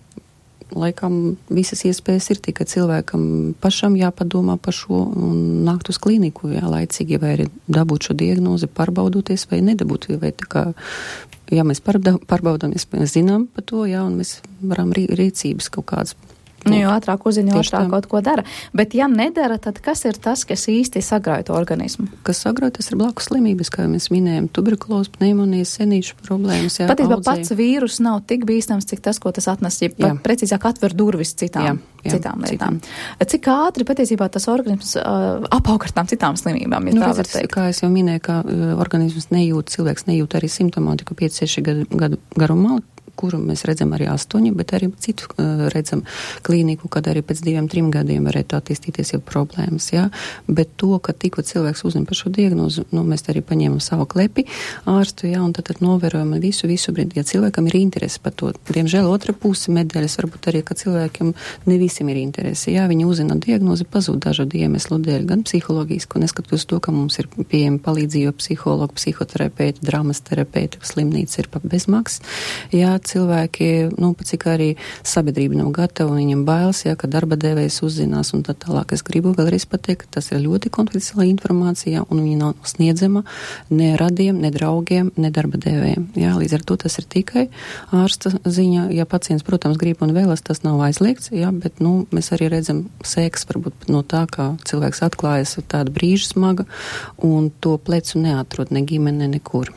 laikam visas iespējas ir tikai cilvēkam pašam jāpadomā par šo un nākt uz klīniku, jā, laicīgi, vai arī dabūt šo diagnozi, pārbaudoties, vai nedabūt, vai tā kā, ja mēs pārbaudām, mēs zinām par to, jā, un mēs varam rī, rīcības kaut kādas. Nu, jo ātrāk uzzina, jo ātrāk tā. kaut ko dara. Bet ja nedara, tad kas ir tas, kas īsti sagrauj to organismu? Kas sagrauj, tas ir blakus slimības, kā mēs minējam, tuberkulozi, pneimonijas, senīšu problēmas. Jā, patiesībā audzēja. pats vīrus nav tik bīstams, cik tas, ko tas atnes, ja pat precīzāk atver durvis citām, jā, jā, citām lietām. citām. Cik ātri patiesībā tas organisms uh, apaug ar tām citām slimībām, ja nu, tā redzat, var teikt? Kā es jau minēju, ka uh, organisms nejūt, cilvēks nejūt arī simptomātiku pieci seši gadu, gadu garumā, kuru mēs redzam arī astoņi, bet arī citu uh, redzam klīniku, kad arī pēc diviem, trim gadiem varētu attīstīties jau problēmas, jā. Bet to, ka tikko cilvēks uzņem par šo diagnozu, nu, mēs arī paņēmam savu klepi ārstu, jā, un tad, tad novērojam visu, visu brīdi, ja cilvēkam ir interesi par to. Diemžēl otra puse medaļas varbūt arī, ka cilvēkiem ne visiem ir interesi, jā, viņi uzzina diagnozi, pazūd dažādu iemeslu dēļ, gan psiholoģisku, neskatoties to, ka mums ir pieejama palīdzība psihologu, psihoterapeiti, drāmas terapeiti, slimnīca ir pa bezmaksas, jā, cilvēki, nu, cik arī sabiedrība nav gatava, viņam bailes, jā, ka darba devējs uzzinās un tā tālāk. Es gribu vēlreiz pateikt, ka tas ir ļoti konfidenciāla informācija un viņa nav sniedzama ne radiem, ne draugiem, ne darba devējiem. Jā, līdz ar to tas ir tikai ārsta ziņa. Ja pacients, protams, grib un vēlas, tas nav aizliegts, jā, bet, nu, mēs arī redzam sēks varbūt no tā, ka cilvēks atklājas tādu brīžu smaga un to plecu neatrod ne ģimene, nekur.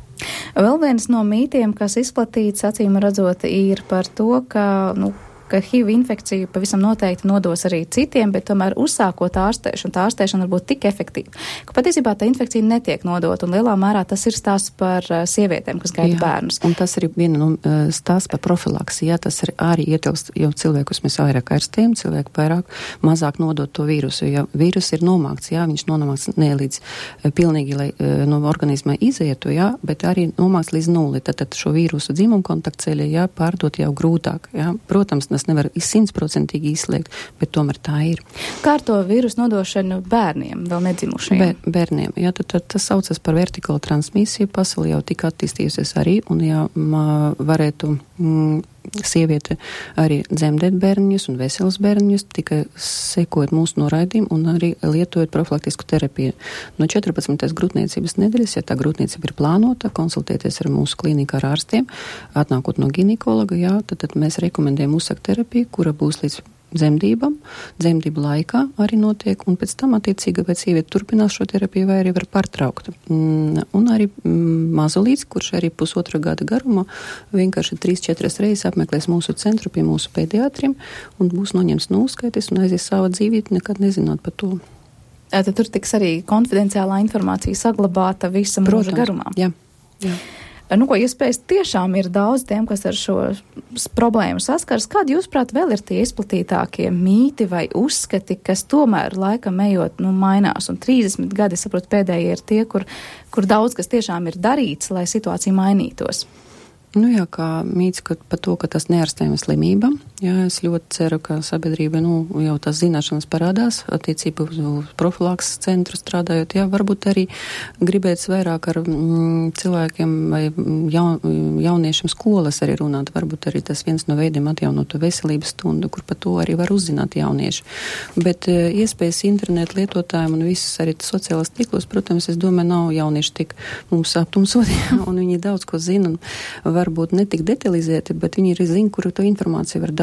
Vēl viens no mītiem, kas izplatīts, acīm redzot, ir par to, ka, nu, ka H I V infekciju pavisam noteikti nodos arī citiem, bet tomēr uzsākot ārstēšanu, tā ārstēšana var būt tik efektīva, ka patiesībā tā infekcija netiek nodota, un lielā mērā tas ir stāsts par uh, sievietēm, kas gaida bērnus. Un tas ir viena no uh, stāsts par profilaksi, jā, tas ir arī ietilst, jo cilvēkus mēs vairāk ārstējam, cilvēku vairāk mazāk nodot to vīrusu, ja vīrus ir nomākts, jā, viņš nomākts ne līdz uh, pilnīgi, lai uh, no organisma izietu, jā, bet arī nomākts līdz nulli, tad, tad šo vīrusu dzimumu kontaktceļa, jā, pārdot jau grūtāk, jā, protams, nevar simtprocentīgi izslēgt, bet tomēr tā ir. Kā ar to vīrusu nodošanu bērniem, vēl nedzimušajiem? Bēr, bērniem, jā, tad, tad tas saucas par vertikālu transmisiju, pasauli jau tik attīstījusies arī, un jā, mā, varētu mm, sieviete arī dzemdēt bērniņus un veselus bērniņus, tikai sekojot mūsu noraidījumu un arī lietojot profilaktisku terapiju. No četrpadsmitākās grūtniecības nedēļas, ja tā grūtniecība ir plānota, konsultēties ar mūsu klīnikā ar ārstiem, atnākot no ginekologa, jā, tad, tad mēs rekomendējam uzsākt terapiju, kura būs līdz dzemdībām, dzemdību laikā arī notiek, un pēc tam attiecīgi vai sieviete turpinās šo terapiju vai arī var pārtraukt. Mm, un arī mm, mazulīts, kurš arī pusotra gada garumā vienkārši trīs, četras reizes apmeklēs mūsu centru pie mūsu pediatriem un būs noņemts no uzskaites un aizies savu dzīvību, nekad nezinot par to. Tad tur tiks arī konfidenciālā informācija saglabāta visa mūža garumā. Jā, jā. Nu, ko iespējas tiešām ir daudz tiem, kas ar šo problēmu saskars. Kādi, jūsuprāt, vēl ir tie izplatītākie mīti vai uzskati, kas tomēr laikam ejot, nu, mainās? Un trīsdesmit gadi, saprot, pēdējie ir tie, kur, kur daudz kas tiešām ir darīts, lai situācija mainītos. Nu jā, kā mīts ka par to, ka tas neārstējama slimība. Jā, es ļoti ceru, ka sabiedrība, nu, jau tās zināšanas parādās attiecībā uz, uz profilaks centru strādājot. Jā, varbūt arī gribēts vairāk ar mm, cilvēkiem vai jaun, jauniešiem skolas arī runāt. Varbūt arī tas viens no veidiem atjaunot veselības stundu, kur par to arī var uzzināt jaunieši. Bet e, iespējas internetu lietotājiem un visas arī sociālās tīklos, protams, es domāju, nav jaunieši tik mums aptumsoti, un viņi daudz ko zina. Varbūt ne tik detalizēti, bet viņi arī zina, kuru to informāciju var dabūt.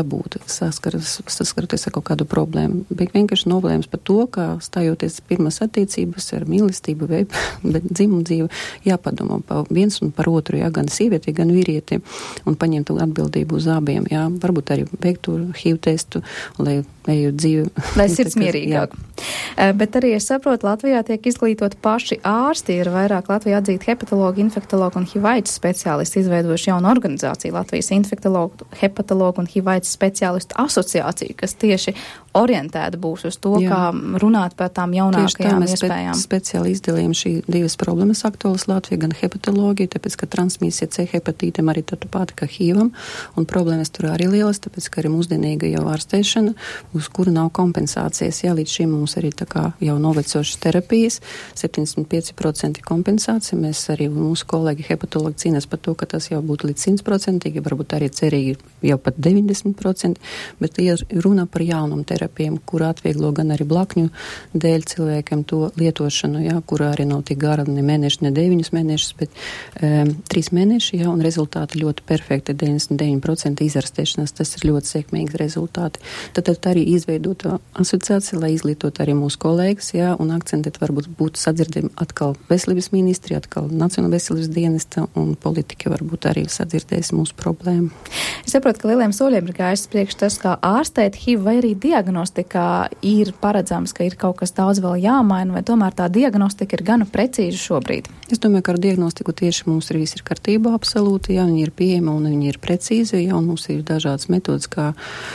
dabūt, saskaras, saskaroties ar kaut kādu problēmu. Bet vienkārši novlējums par to, ka stājoties pirmas attiecības ar mīlestību, bet dzimumu dzīvi, jāpadomā pa viens un par otru, jā, gan sievieti, gan vīrieti, un paņemt atbildību uz abiem, jā. Varbūt arī veikt to H I V testu, lai ejot dzīvi. Lai sirds mierīgāk. Bet arī es saprotu, Latvijā tiek izglītot paši ārsti, ir vairāk Latvijā atzīti hepatologi, infektologi un H I V aids speciālisti, izveidojuši jaunu organizāciju Latvijas infektologu, hepatologu un H I V aids speciālistu asociāciju, kas tieši orientēta būs uz to, jā. Kā runāt par tām jaunākajām mēs iespējām. Spe speciāli izdalījām šī divas problēmas aktuālas Latvijā, gan hepatoloģija, tāpēc, ka transmīsija C hepatītam arī tādu pati kā H I V-am, un problēmas tur arī lielas, tāpēc, ka arī mūsdienīga jau ārstēšana, uz kuru nav kompensācijas. Jā, līdz šim mums arī tā kā jau novecošas terapijas, septiņdesmit pieci procenti kompensācija. Mēs arī mūsu kolēģi hepatologi cīnās par to, ka tas jau būtu līdz simt procenti, varbūt arī cerīgi jau pat deviņdesmit procenti, bet ir runa par jaunam terapijām, kur atvieglo gan arī blakņu dēļ cilvēkiem to lietošanu, jā, kurā arī nav tik gara ne mēneši, ne deviņus mēnešus, bet um, trīs mēneši, jā, un rezultāti ļoti perfekti, deviņdesmit deviņi procenti izārstēšanas, tas ir ļoti sekmīgi rezultāti. Tad, tad arī izveidot asociāciju, lai izglītot arī mūsu kolēģis, jā, un akcentēt varbūt būtu sadzirdēm atkal veselības ministri, atkal Nacionāla veselības dienesta un politika varbūt arī sadzirdēs mūsu problēmu. Es saprotu, ka lieliem soļiem ir gājis priekš tas, kā ārstēt H I V, vai arī diagnostikā ir paredzams, ka ir kaut kas daudz vēl jāmaina, vai tomēr tā diagnostika ir gana precīza šobrīd? Es domāju, ka ar diagnostiku tieši mums ir viss ir kārtībā absolūti, jā, viņi ir pieejama un viņi ir precīzi, jā, un mums ir dažādas metodas, kā,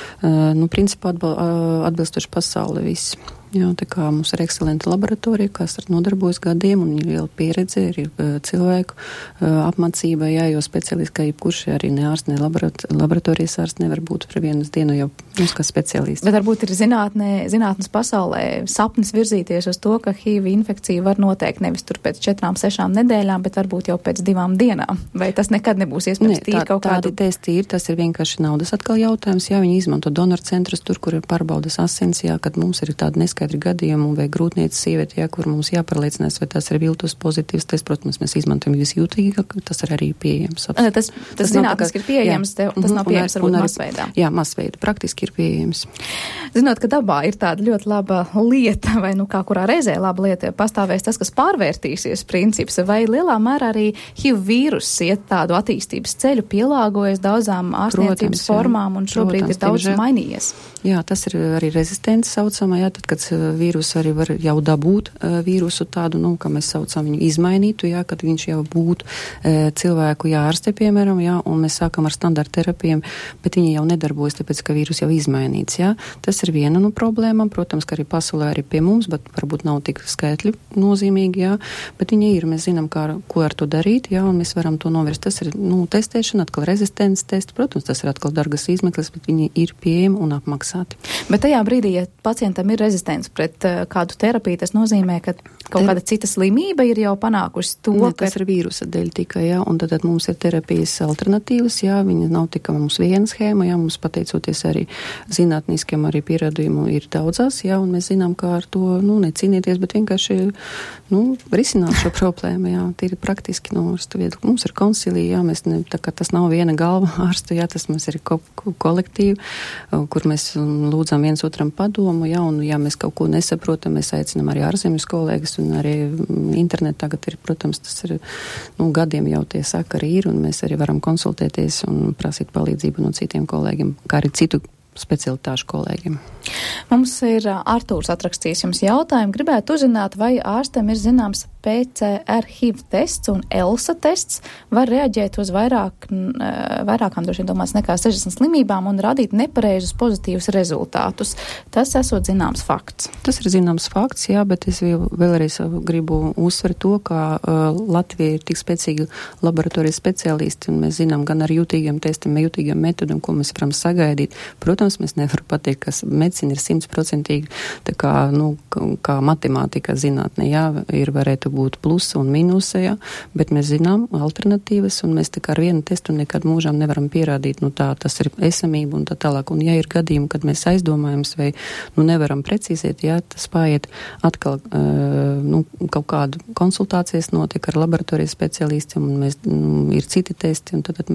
nu, principā atbilstoši pasauli viss. Jā, tā kā mums ir ekscelenta laboratorija, kas ar nodarbojas gadiem un ir liela pieredze, ir uh, cilvēku uh, apmācība, jā, jo speciālisti, kā jebkurš arī ne ārsts, ne laborat laboratorijas ārsts nevar būt par vienas dienu jau mums kā speciālisti. Bet varbūt ir zinātnē, zinātnes pasaulē sapnis virzīties uz to, ka H I V infekcija var noteikt nevis tur pēc četrām, sešām nedēļām, bet varbūt jau pēc divām dienām. Vai tas nekad nebūs iespējams ne, tīri tā, kaut kādu? Tādi testi ir, tas ir vienkārši naudas atkal jautājums, jā, viņi izmanto donorcentrus tur, kur ir pārbaudas asins, jā, kad mums ir tāda neskaidra gadījumu vai grūtniecības sievieti, jā, kur mums jāpārliecinās, vai tas ir viltus pozitīvs tests, protams, mēs izmantojam visjūtīgāk, tas ir arī pieejams. Tas, tas, tas zinātniski ir pieejams, jā, te, tas nav pieejams varbūt masveidā. Jā, masveida, praktiski ir pieejams. Zinot, ka dabā ir tāda ļoti laba lieta, vai nu kā kurā reizē laba lieta, pastāvēs tas, kas pārvērtīsies princips, vai lielā mērā arī H I V vīrus iet tādu attīstības ceļu, pielāgojas daudzām ārstniecības formām, un šobrīd protams, ir daudz tiemžēl. Mainījies. Jā, tas ir arī rezistents saucamā, jā, tad, kad vīrusu arī var jau dabūt uh, vīrusu tādu, nu, kā mēs saucam viņu izmainītu, jā, kad viņš jau būtu uh, cilvēku jārastē, piemēram, jā, un mēs sākam ar standarta terapijiem, bet viņi jau nedarbojas, tāpēc, ka vīrus jau izmainīts, jā. Tas ir viena no problēmām, protams, ka arī pasaulē arī pie mums, bet varbūt nav tik skaitļi nozīmīgi, jā, bet viņi ir, mēs zinām, kā, ko ar to darīt, jā, un mēs varam to novērst. Tas ir, nu, testēšana, atkal rezistents tests, protams, tas ir atkal dargas izmeklis, bet viņi ir pieejami un apmaksāti. Bet tajā brīdī, ja pacientam ir rezistents pret uh, kādu terapiju, tas nozīmē, ka kaut kāda cita slimība ir jau panākusi to, ne, ka... tas ir vīrusa dēļ tikai, jā, un tad, tad mums ir terapijas alternatīvas, jā, viņa nav tikai mums viena schēma, jā, mums pateicoties arī zinātniskiem arī pierādījumu ir daudzās, jā, un mēs zinām, kā ar to, nu, necīnīties, bet vienkārši, nu, risināt šo problēmu, jā, tīri praktiski, no ārstu viedokļa. Mums ir konsilija, jā, mēs ne, tā kā tas nav viena galva ārstu, jā, tas mums ir ko, ko, kolektīvi, kur mēs lūdzam viens otram padomu, jā, un ja mēs kaut ko nesaprotam, mēs aicinām arī ārzemjas kolēģis un arī internet tagad ir, protams, tas ir, nu, gadiem jau tie sakari ir, un mēs arī varam konsultēties un prasīt palīdzību no citiem kolēģiem, kā arī citu specialitāšu kolēģiem. Mums ir Artūrs atrakstījis jums jautājumu. Gribētu uzzināt, vai ārstam ir zināms P C R H I V tests un ELSA tests var reaģēt uz vairāk, vairākām, droši vien domāts, nekā sešdesmit slimībām un radīt nepareizus pozitīvus rezultātus. Tas esot zināms fakts. Tas ir zināms fakts, jā, bet es vēl, vēlreiz gribu uzsvert to, ka uh, Latvija ir tik spēcīga laboratorijas speciālisti, un mēs zinām gan ar jūtīgiem testiem, jūtīgiem metodiem, ko mēs varam sagaidīt. Protams, mēs nevaram pateikt, ka medicīna ir simtprocentīgi, tā kā, nu, kā matemātika zinātne, jā, ir varētu būt plusa un mīnusa, jā, bet mēs zinām alternatīvas, un mēs tā kā ar vienu testu nekad mūžām nevaram pierādīt, nu tā, tas ir esamība un tā tālāk. Un ja ir gadījumi, kad mēs aizdomājams vai, nu, nevaram precīzēt, jā, tas paiet atkal, uh, nu, kaut kādu konsultācijas notiek ar laboratorijas speciālistiem, un mēs, nu, ir citi testi, un tad, tad mēs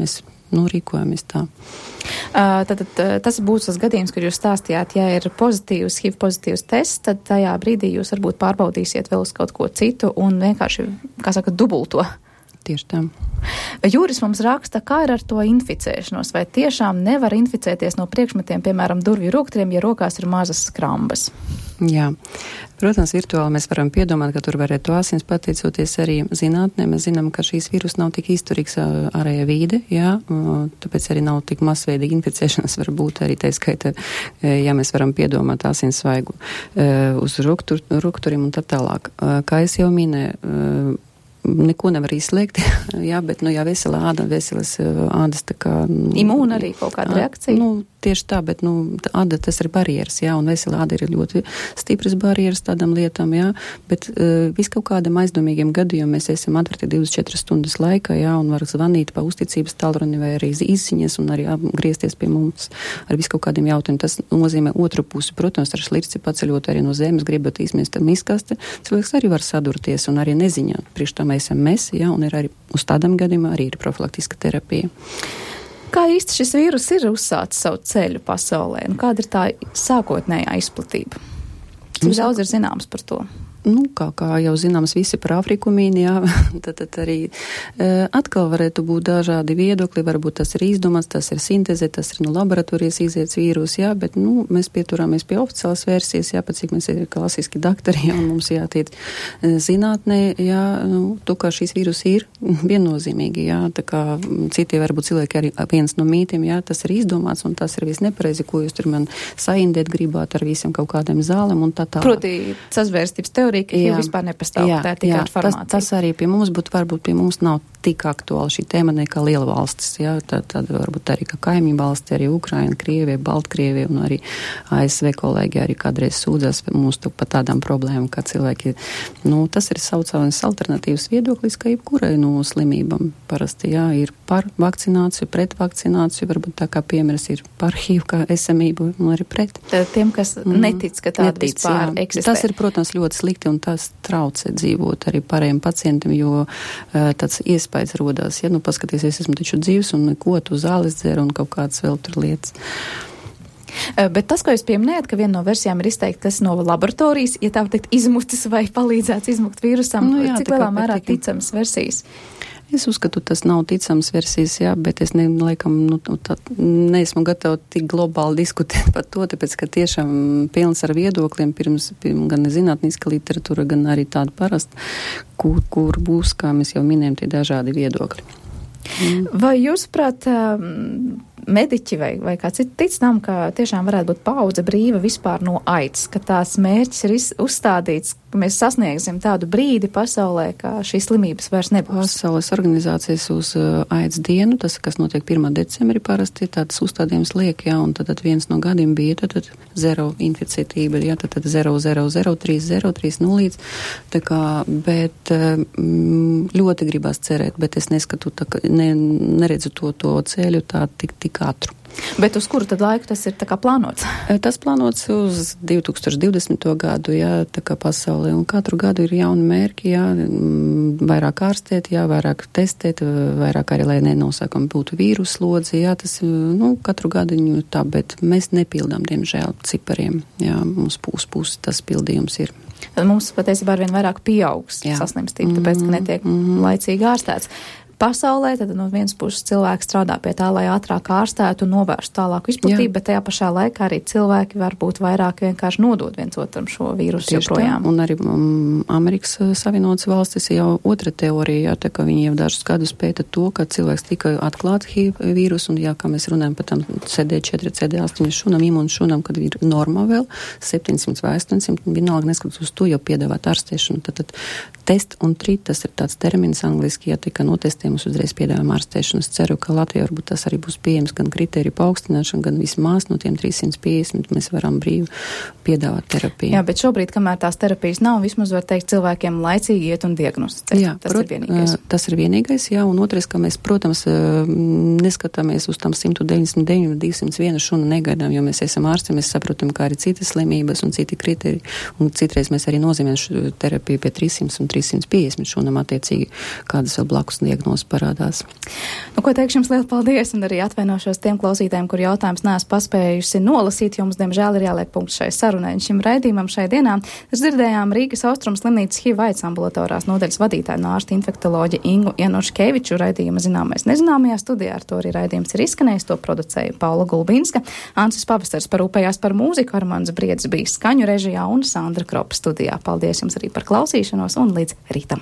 nu, rīkojamies tā. Uh, tad, tad tas būs tas gadījums, kad jūs stāstījāt, ja ir pozitīvs, H I V pozitīvs tests, tad tajā brīdī jūs varbūt pārbaudīsiet vēl uz kaut ko citu un vienkārši, kā saka, dubulto. Tieši tā. Jūris mums raksta, kā ir ar to inficēšanos, vai tiešām nevar inficēties no priekšmetiem, piemēram, durvju roktriem, ja rokās ir mazas skrambas? Jā. Protams, virtuāli mēs varam piedomāt, ka tur varētu asins pateicoties arī zinātnē. Mēs zinām, ka šīs vīrus nav tik izturīgs ārējā vīde, jā, tāpēc arī nav tik masveidīgi inficēšanas var būt arī tā skaita, ja mēs varam piedomāt asins svaigu uz roktur, rokturim un tā tālāk. Kā es jau minēju, neko nevar izslēgt, jā, bet, nu, jā, vesela āda, veselas ādas tā kā... Imūna arī kaut kāda reakcija? Nu, tieši tā, bet, nu, āda tas ir barjeras, jā, un vesela āda ir ļoti stipras barjeras tādām lietām, jā, bet uh, vis kaut kādam aizdomīgiem gadījumiem mēs esam atvērti divdesmit četras stundas laikā, jā, un var zvanīt pa uzticības tālruni vai arī izziņas un arī griezties pie mums ar vis kaut kādiem jautājumiem. Tas nozīmē otru pusi, protams, ar slirci paceļot arī no zemes, gribot izmest miskaste, cilvēks arī var sadurties un arī neziņā. Priekš tam esam mēs, jā, un ir arī uz tādam gadījumā arī ir profilaktiska terapija. Kā īsti šis vīrus ir uzsācis savu ceļu pasaulē, un kāda ir tā sākotnējā izplatība? Cik daudz ir zināms par to? Nu, kā, kā jau zināms visi par Āfriku mīn, jā, tad, tad arī e, atkal varētu būt dažādi viedokļi, varbūt tas ir izdomāts, tas ir sinteze, tas ir no laboratorijas iziets vīrus, jā, bet, nu, mēs pieturāmies pie oficiālas versijas, jā, pēc cik mēs ir klasiski daktori, jā, un mums jātiet zinātnē, jā, nu, to, kā šīs vīrus ir viennozīmīgi, jā, tā kā citi varbūt cilvēki arī viens no mītiem, jā, tas ir izdomāts, un tas ir viss nepareizi, ko jūs tur man saindēt gribāt ar visiem kaut kādiem zālēm un tā tā. Proti, sazvērstības teorija, ka jau vispār nepastāv, jā, tā ir tikai jā, informācija. Tas, tas arī pie mums, bet varbūt pie mums nav tik aktuāli šī tēma nekā liela valstis, jā, tad, tad varbūt arī kā kaimiņu valsti, arī Ukraina, Krievija, Baltkrievija un arī A S V kolēģi arī kādreiz sūdzās mums tu par tādām problēmām, ka cilvēki, nu, tas ir saucams alternatīvas viedoklis, ka jebkurai no slimībām parasti, jā, ir par vakcināciju, pret vakcināciju, varbūt tā kā piemērs ir par H I V kā esamību un arī pret. Tad tiem, kas mm. netic, ka tāda netic, vispār jā. eksistē. Tas ir, protams, ļoti slikti un tas traucē dzīvot arī pārējiem pacientiem, jo uh, tāds iespējas rodās, ja, nu, paskaties, es esmu taču dzīvs un neko, tu zāles dzer un kaut kāds vēl tur lietas. Bet tas, ko jūs pieminējat, ka viena no versijām ir izteikti, kas no laboratorijas, ja tā teikt, izmutis vai palīdzēts izmukt vīrusam, nu, jā, cik lielā mērā ticams versijas? Es uzskatu, tas nav ticams versijas, jā, bet es ne, laikam, nu, tā, neesmu gatava tik globāli diskutēt par to, tāpēc, ka tiešām pilns ar viedokļiem, pirms, pirms gan zinātniska literatūra, gan arī tāda parasta, kur, kur būs, kā mēs jau minējam, tie dažādi viedokļi. Mm. Vai jūs, prāt, mediķi vai, vai kā citi tic tam, ka tiešām varētu būt paudze brīva vispār no aids, ka tās mērķis ir uzstādīts, ka mēs sasniegsim tādu brīdi pasaulē, ka šīs slimības vairs nebūs? Pasaules organizācijas uz uh, aids dienu, tas, kas notiek pirmā decembrī, parasti tāds uzstādījums liek, jā, un tad, tad viens no gadiem bija tad, tad zero inficētība, jā, tad, tad zero, zero, zero, trīs, zero, trīs nulīts, tā kā, bet um, ļoti gribās cerēt, bet es neskatu, tā, ka ne, neredzu to, to ceļu tā tik, tik ātru. Bet uz kuru tad laiku tas ir tā kā plānots? Tas plānots uz divi tūkstoši divdesmito gadu, jā, tā kā pasaulē, un katru gadu ir jauni mērķi, jā, vairāk ārstēt, jā, vairāk testēt, vairāk arī, lai nenosakam būtu vīrusu slodzi, jā, tas, nu, katru gadu tā, bet mēs nepildām, diemžēl, cipariem, jā, mums pūs pusi tas pildījums ir. Tad mums patiesībā arvien vairāk pieaugs saslimstība, tāpēc, ka netiek mm-hmm. laicīgi ārstēts. Pasaulē, tad no vienas puses cilvēki strādā pie tā, lai ātrāk ārstētu un novērstu tālāku izplatību, bet tajā pašā laikā arī cilvēki varbūt vairāk vienkārši nodod viens otram šo vīrusu joprojām. Un arī um, Amerikas Savienotas valstis jau otra teorija, jā, tā ka viņi jau dažus gadus pēta to, ka cilvēks tika atklāts H I V vīrusu, un jā, kā mēs runājam par tam C D četri, C D astoņi šunam, imūnu šunam, kad ir normā vēl septiņsimt vai astoņsimt, vienalga neskatoties uz to, jau piedāvāt ārstēšanu. Tad, tad test un treat, tas ir tāds termins angliski, ja tika notestēts, mums uzreiz piedāvājam ārstēšanu. Es ceru, ka Latvijā varbūt tas arī būs pieejams gan kritēriju paaugstināšana, gan vismaz no tiem trīssimts piecdesmit mēs varam brīvi piedāvāt terapiju. Jā, bet šobrīd, kamēr tās terapijas nav, vismaz var teikt cilvēkiem laicīgi iet un diagnosticēt. Jā, tas prot, ir vienīgais. Tas ir vienīgais, jā, un otrais, ka mēs, protams, neskatāmies uz tam simt deviņdesmit deviņi, divsimt viens šunu negaidām, jo mēs esam ārsti, mēs saprotam, kā arī citas slimības un citi kritēriji, un citreiz mēs arī nozīmējam terapiju pie trīssimts un trīssimts piecdesmit šunam attiecīgi, kādas vēl blakus diagnozes jautājumos parādās. Nu, ko teikšu jums lielu paldies un arī atvainošos tiem klausītājiem, kur jautājums neesmu paspējusi nolasīt, jo mums, diemžēl, ir jāliek punkts šai sarunai un šim raidījumam šai dienā. Es dzirdējām Rīgas Austrumu slimnīcas H I V aids ambulatorās nodaļas vadītāju no ārsta infektoloģi Ingu Januškeviču raidījuma Zināmais nezināmajā studijā. Ar to arī raidījums ir izskanējis, to producēja Paula Gulbinska, Ancis Pavastars parūpējās par mūziku, Armands Briedis bija skaņu režijā un Sandra Kropa studijā. Paldies jums arī par klausīšanos un līdz rītam!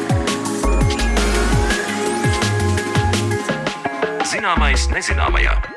Zināmais nezināmajā.